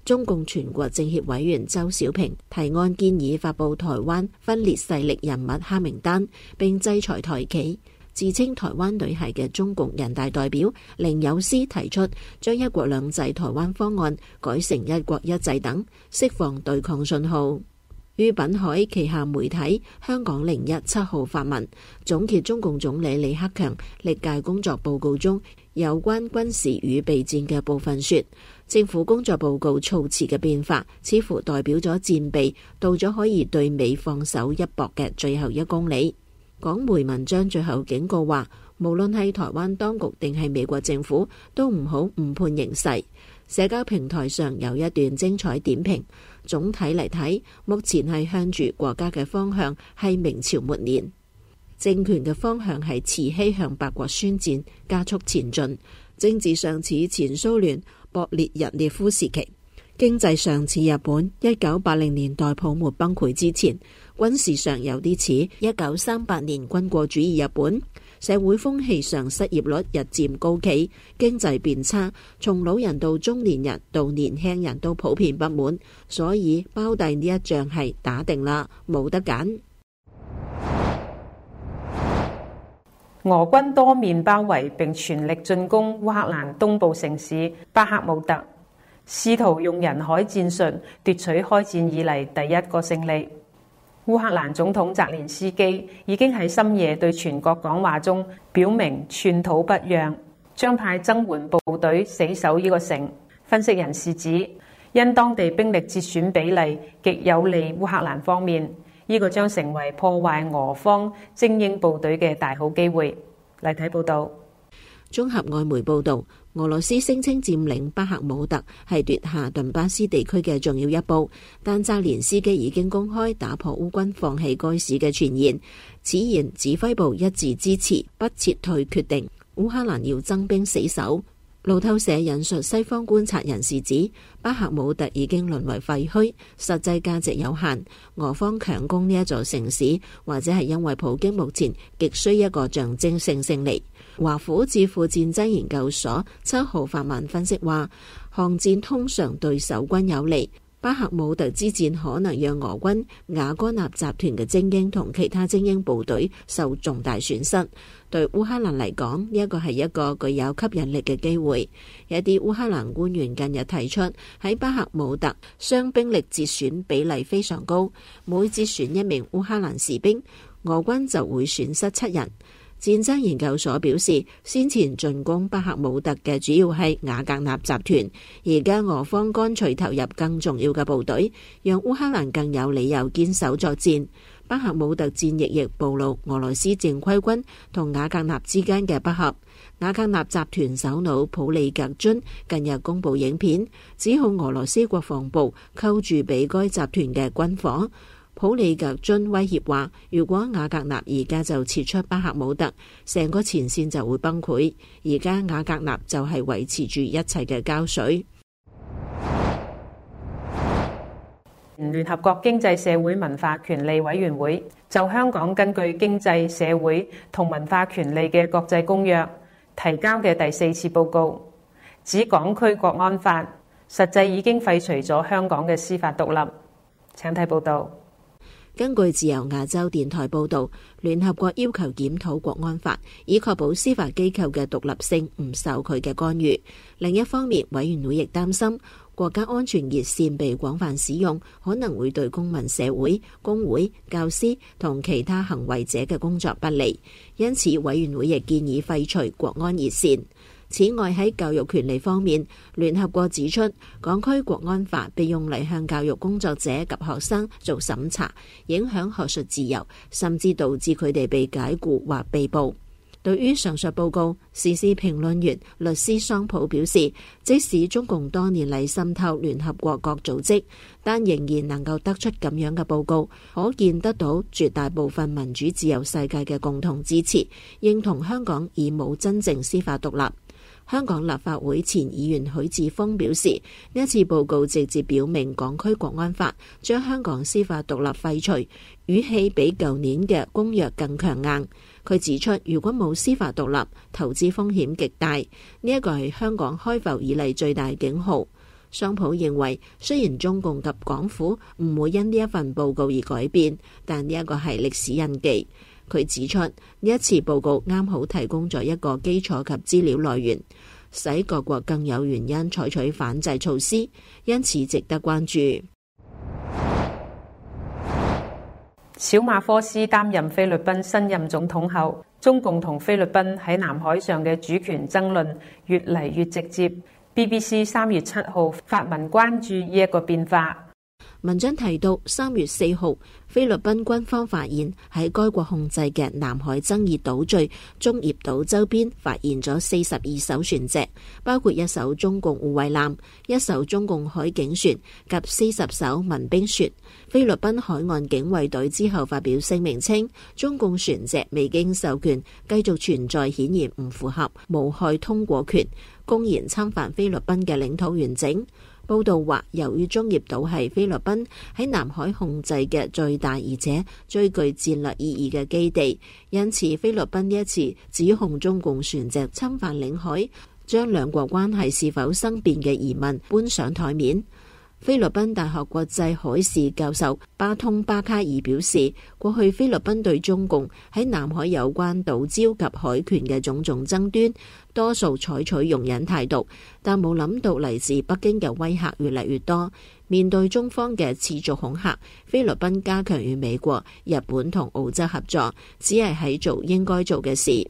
G: 中共全國政協委員周小平提案建議發布台灣分裂勢力人物黑名單，並制裁台企。自稱台灣女孩嘅中共人大代表凌友詩提出將一國兩制台灣方案改成一國一制等，釋放對抗信號。于品海旗下媒體香港零一七號發文總結中共總理李克強歷屆工作報告中有關軍事與備戰嘅部分，說政府工作報告措辭嘅變化似乎代表咗戰備到咗可以對美放手一搏嘅最後一公里。港媒文章最後警告話，無論係台灣當局定係美國政府都唔好誤判形勢。社交平台上有一段精彩點評，總體嚟睇，目前係向住國家嘅方向係明朝末年，政權嘅方向係慈禧向八國宣戰，加速前進，政治上似前蘇聯勃列日涅夫時期，經濟上似日本一九八零年代泡沫崩潰之前，軍事上有啲似一九三八年軍國主義日本。社會風氣上失業率日漸高企，經濟變差，從老人到中年人到年輕人都普遍不滿，所以胞弟呢一仗係打定啦，冇得揀。
D: 俄軍多面包圍並全力進攻烏克蘭東部城市巴克穆特，試圖用人海戰術奪取開戰以嚟第一個勝利。烏克蘭總統澤連斯基已經喺深夜對全國講話中表明寸土不讓，將派增援部隊死守呢個城。分析人士指，因當地兵力折損比例極有利烏克蘭方面，呢個將成為破壞俄方精英部隊嘅大好機會。嚟睇報道。
G: 綜合外媒報道，俄羅斯聲稱佔領巴克姆特係奪下頓巴斯地區嘅重要一步，但澤連斯基已經公開打破烏軍放棄該市嘅傳言。此言指揮部一致支持不撤退決定，烏克蘭要增兵死守。路透社引述西方觀察人士指，巴克姆特已經淪為廢墟，實際價值有限。俄方強攻呢一座城市，或者係因為普京目前極需一個象徵性勝利。華府智庫戰爭研究所七號發文分析話，巷戰通常對守軍有利，巴克姆特之戰可能讓俄軍瓦格納集團嘅精英同其他精英部隊受重大損失。對烏克蘭嚟講，呢一個係一個具有吸引力嘅機會。有啲烏克蘭官員近日提出，喺巴克姆特傷兵力折損比例非常高，每折損一名烏克蘭士兵，俄軍就會損失七人。戰爭研究所表示，先前進攻巴克姆特嘅主要係瓦格納集團，而家俄方乾脆投入更重要嘅部隊，讓烏克蘭更有理由堅守作戰。巴克姆特戰役亦暴露俄羅斯正規軍同瓦格納之間嘅不合。瓦格納集團首腦普利格津近日公布影片，指控俄羅斯國防部扣住俾該集團嘅軍火。普利格津威脅話，如果瓦格納而家就撤出巴克姆特，成個前線就會崩潰。而家瓦格納就係維持住一切嘅膠水。
D: 聯合國經濟社會文化權利委員會就香港根據經濟社會同文化權利嘅國際公約提交嘅第四次報告，指港區國安法實際已經廢除咗香港嘅司法獨立。請睇報道。
G: 根據自由亞洲電台報導，聯合國要求檢討國安法，以確保司法機構嘅獨立性唔受佢嘅干預。另一方面，委員會亦擔心國家安全熱線被廣泛使用，可能會對公民社會、工會、教師同其他行為者嘅工作不利。因此，委員會亦建議廢除國安熱線。此外，喺教育權利方面，聯合國指出，港區國安法被用嚟向教育工作者及學生做審查，影響學術自由，甚至導致佢哋被解僱或被捕。對於上述報告，時事評論員律師桑普表示，即使中共多年嚟滲透聯合國各組織，但仍然能夠得出咁樣嘅報告，可見得到絕大部分民主自由世界嘅共同支持，認同香港已冇真正司法獨立。香港立法會前議員許智峰表示，呢一次報告直接表明港區國安法將香港司法獨立廢除，語氣比舊年嘅公約更強硬。佢指出，如果冇司法獨立，投資風險極大，呢一個係香港開埠以嚟最大警號。 桑普認為，雖然中共及港府唔會因呢一份報告而改變，但呢一個係歷史印記。佢指出，呢一次報告啱好提供咗一個基礎及資料來源，使各國更有原因採取反制措施，因此值得關注。
D: 小馬科斯擔任菲律賓新任總統後，中共同菲律賓喺南海上嘅主權爭論越嚟越直接。B B C 三月七號發文關注呢一個變化。
G: 文章提到，三月四號，菲律賓軍方發現喺該國控制嘅南海爭議島嶼中業島周邊發現咗四十二艘船隻，包括一艘中共護衛艦、一艘中共海警船及四十艘民兵船。菲律賓海岸警衛隊之後發表聲明稱，中共船隻未經授權繼續存在，顯然唔符合無害通過權，公然侵犯菲律賓嘅領土完整。報道話，由於中業島係菲律賓喺南海控制嘅最大而且最具戰略意義嘅基地，因此菲律賓呢一次指控中共船隻侵犯領海，將兩國關係是否生變嘅疑問搬上台面。菲律賓大學國際海事教授巴通巴卡爾表示，過去菲律賓對中共喺南海有關島礁及海權嘅種種爭端，多數採取容忍態度，但冇諗到嚟自北京嘅威嚇越嚟越多。面對中方嘅持續恐嚇，菲律賓加強與美國、日本同澳洲合作，只係喺做應該做嘅事。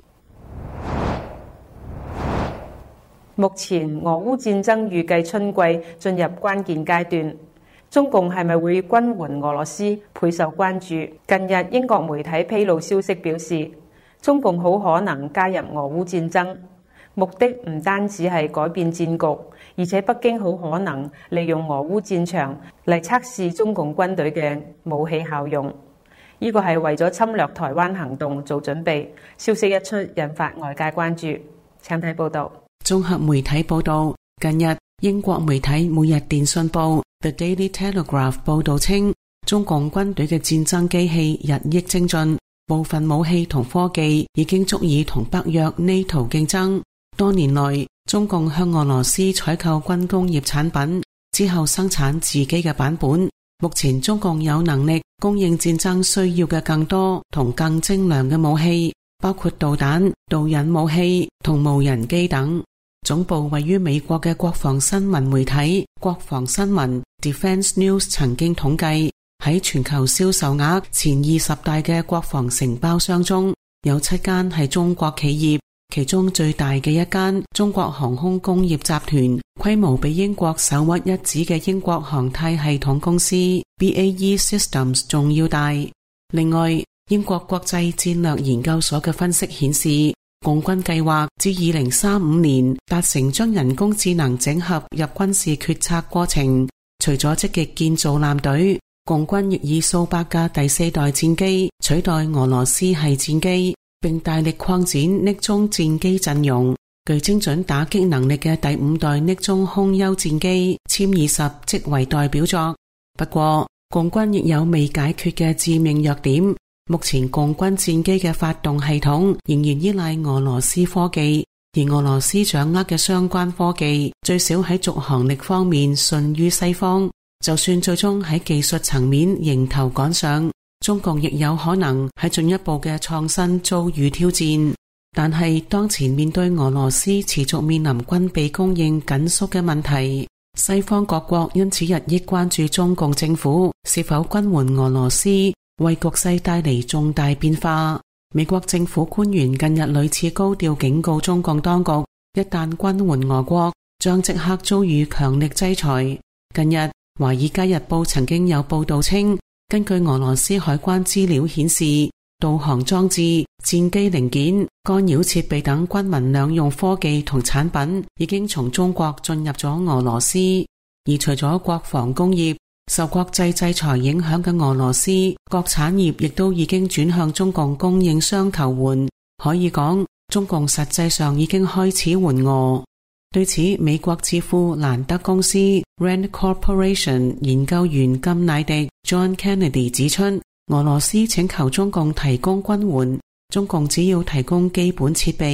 D: 目前俄烏戰爭預計春季進入關鍵階段，中共係咪會軍援俄羅斯備受關注。近日英國媒體披露消息表示，中共好可能加入俄烏戰爭，目的唔單止係改變戰局，而且北京好可能利用俄烏戰場嚟測試中共軍隊嘅武器效用。呢個係為咗侵略台灣行動做準備。消息一出，引發外界關注。請睇報道。
H: 綜合媒體報道，近日英國媒體《每日電訊報》The Daily Telegraph 報道稱，中共軍隊嘅戰爭機器日益精進，部分武器同科技已經足以同北約 NATO 競爭。多年來，中共向俄羅斯採購軍工業產品，之後生產自己嘅版本。目前中共有能力供應戰爭需要嘅更多同更精良嘅武器，包括導彈、導引武器同無人機等。總部位於美國嘅國防新聞媒體國防新聞 Defense News 曾經統計，喺全球銷售額前二十大嘅國防承包商中，有七間係中國企業，其中最大嘅一間中國航空工業集團，規模比英國首屈一指嘅英國航太系統公司 B A E Systems 仲要大。另外，英國國際戰略研究所嘅分析顯示，共軍計劃至二零三五年達成將人工智能整合入軍事決策過程。除咗積極建造艦隊，共軍亦以數百架第四代戰機取代俄羅斯系戰機，並大力擴展匿蹤戰機陣容。具精準打擊能力嘅第五代匿蹤空優戰機殲二十即為代表作。不過，共軍亦有未解決嘅致命弱點。目前共軍戰機嘅發動系統仍然依賴俄羅斯科技，而俄羅斯掌握嘅相關科技最少喺續航力方面遜於西方。就算最終喺技術層面迎頭趕上，中共亦有可能喺進一步嘅創新遭遇挑戰。但係當前面對俄羅斯持續面臨軍備供應緊縮嘅問題，西方各國因此日益關注中共政府是否軍援俄羅斯，為局勢帶嚟重大變化。美國政府官員近日屢次高調警告中共當局，一旦軍援俄國，將即刻遭遇強力制裁。近日，《華爾街日報》曾經有報道稱，根據俄羅斯海關資料顯示，導航裝置、戰機零件、干擾設備等軍民兩用科技同產品已經從中國進入咗俄羅斯。而除咗國防工業，受國際制裁影響嘅俄羅斯各產業亦都已經轉向中共供應商求援。可以講，中共實際上已經開始援俄。對此，美國智庫蘭德公司 Rand Corporation 研究員金乃迪 John Kennedy 指出，俄羅斯請求中共提供軍援，中共只要提供基本設備，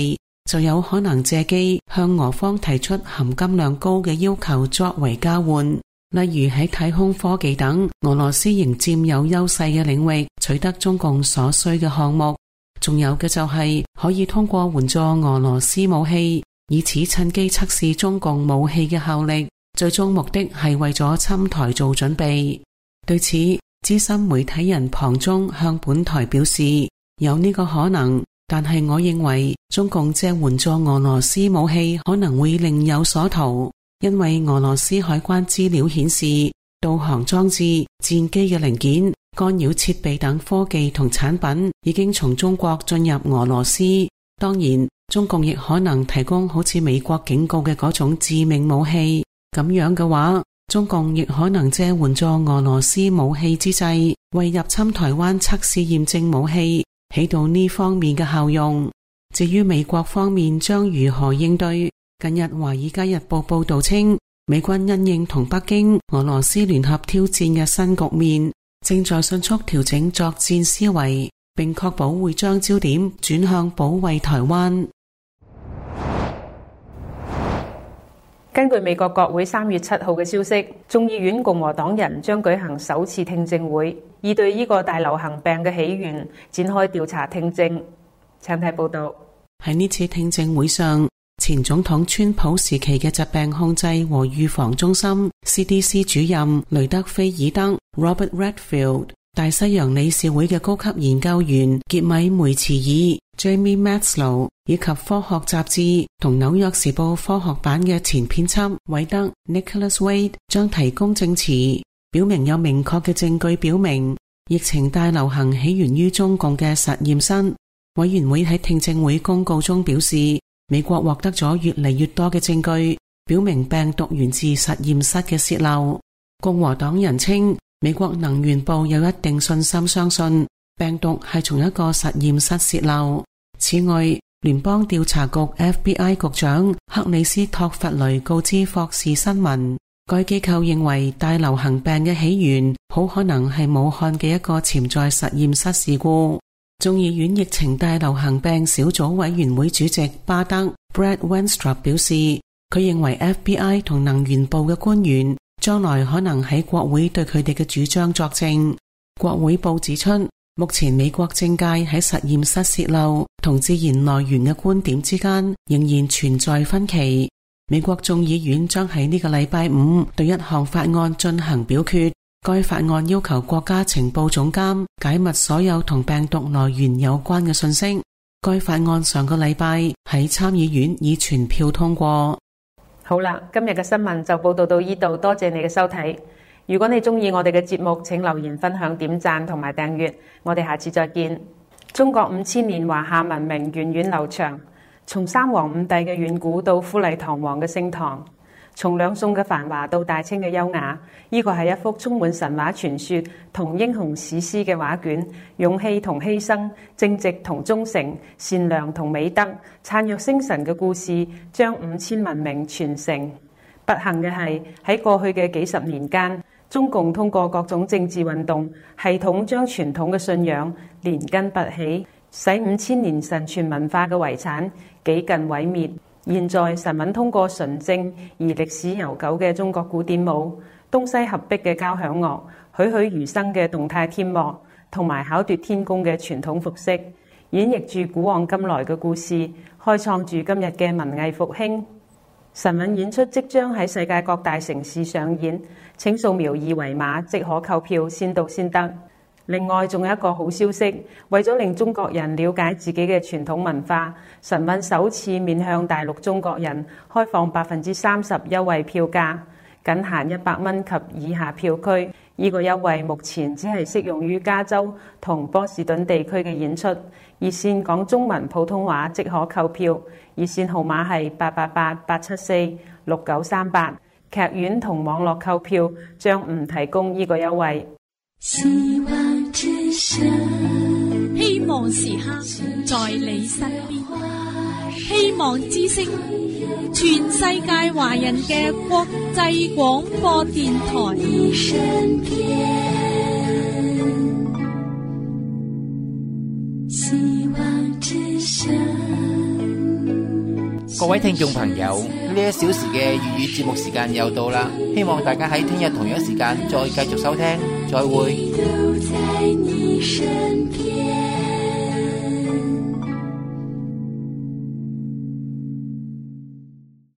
H: 就有可能借機向俄方提出含金量高嘅要求作為交換，例如喺太空科技等俄羅斯仍佔有優勢嘅領域取得中共所需嘅項目。仲有嘅就係可以通過援助俄羅斯武器，以此趁機測試中共武器嘅效力，最終目的係為咗侵台做準備。對此，資深媒體人龐中向本台表示，有呢個可能，但係我認為中共借援助俄羅斯武器可能會另有所圖，因為俄羅斯海關資料顯示，導航裝置、戰機嘅零件、干擾設備等科技同產品已經從中國進入俄羅斯。當然，中共亦可能提供好似美國警告嘅嗰種致命武器。咁樣嘅話，中共亦可能借援助俄羅斯武器之際，為入侵台灣測試驗證武器，起到呢方面嘅效用。至於美國方面將如何應對，近日《華爾街日報》報道稱，美軍因應同北京、俄羅斯聯合挑戰嘅新局面，正在迅速調整作戰思維，並確保會將焦點轉向保衛台灣。
D: 根據美國國會三月七號嘅消息，眾議院共和黨人將舉行首次聽證會，以對呢個大流行病嘅起源展開調查聽證。請睇報道。
H: 喺呢次聽證會上，前總統川普時期嘅疾病控制和預防中心 C D C 主任雷德菲爾德 Robert Redfield、大西洋理事會嘅高級研究員傑米梅茨爾 Jamie Matslow 以及科學雜誌同紐約時報科學版嘅前編輯韋德 Nicholas Wade 將提供證詞，表明有明確嘅證據表明疫情大流行起源於中共嘅實驗室。委員會喺聽證會公告中表示，美國獲得咗越嚟越多嘅證據，表明病毒源自實驗室嘅洩漏。共和黨人稱，美國能源部有一定信心相信病毒係從一個實驗室洩漏。此外，聯邦調查局 F B I 局長克里斯托弗雷告知霍士新聞，該機構認為大流行病嘅起源好可能係武漢嘅一個潛在實驗室事故。眾議院疫情大流行病小組委員會主席巴德 Brad Wenstrup 表示，佢認為 F B I 同能源部嘅官員將來可能喺國會對佢哋嘅主張作證。國會報指出，目前美國政界喺實驗室洩漏同自然來源嘅觀點之間仍然存在分歧。美國眾議院將喺呢個禮拜五對一項法案進行表決。該法案要求國家情報總監解密所有同病毒來源有關嘅信息。該法案上個禮拜喺參議院以全票通過。
D: 好啦，今日嘅新聞就報道到呢度，多謝你嘅收睇。如果你中意我哋嘅節目，請留言、分享、點讚同埋訂閱。我哋下次再見。中國五千年華夏文明源遠流長，從三皇五帝嘅遠古到富麗堂皇嘅盛唐。從兩宋嘅繁華到大清嘅優雅，呢個係一幅充滿神話傳說同英雄史詩嘅畫卷，勇氣同犧牲，正直同忠誠，善良同美德，燦若星辰嘅故事，將五千文明傳承。不幸嘅係喺過去嘅幾十年間，中共通過各種政治運動，系統將傳統嘅信仰連根拔起，使五千年神傳文化嘅遺產幾近毀滅。現在神韻通過純正而歷史悠久嘅中國古典舞、東西合璧嘅交響樂、栩栩如生嘅動態天幕，同埋巧奪天工嘅傳統服飾，演繹住古往今來嘅故事，開創住今日嘅文藝復興。神韻演出即將喺世界各大城市上演，請掃描二維碼即可購票，先到先得。另外仲有一個好消息，為咗令中國人了解自己嘅傳統文化，神韻首次面向大陸中國人開放百分之三十優惠票價，僅限一百蚊及以下票區。呢個優惠目前只係適用於加州同波士頓地區嘅演出。熱線講中文普通話即可購票，熱線號碼係八八八八七四六九三八。劇院同網絡購票將唔提供呢個優惠。
I: 希望之聲，希望時刻在你身邊。希望之聲，全世界華人嘅國際廣播電台。希望之聲。
J: 各位聽眾朋友，呢一小時嘅粵語節目時間又到啦，希望大家喺聽日同樣時間再繼續收聽，再會。都在你身邊。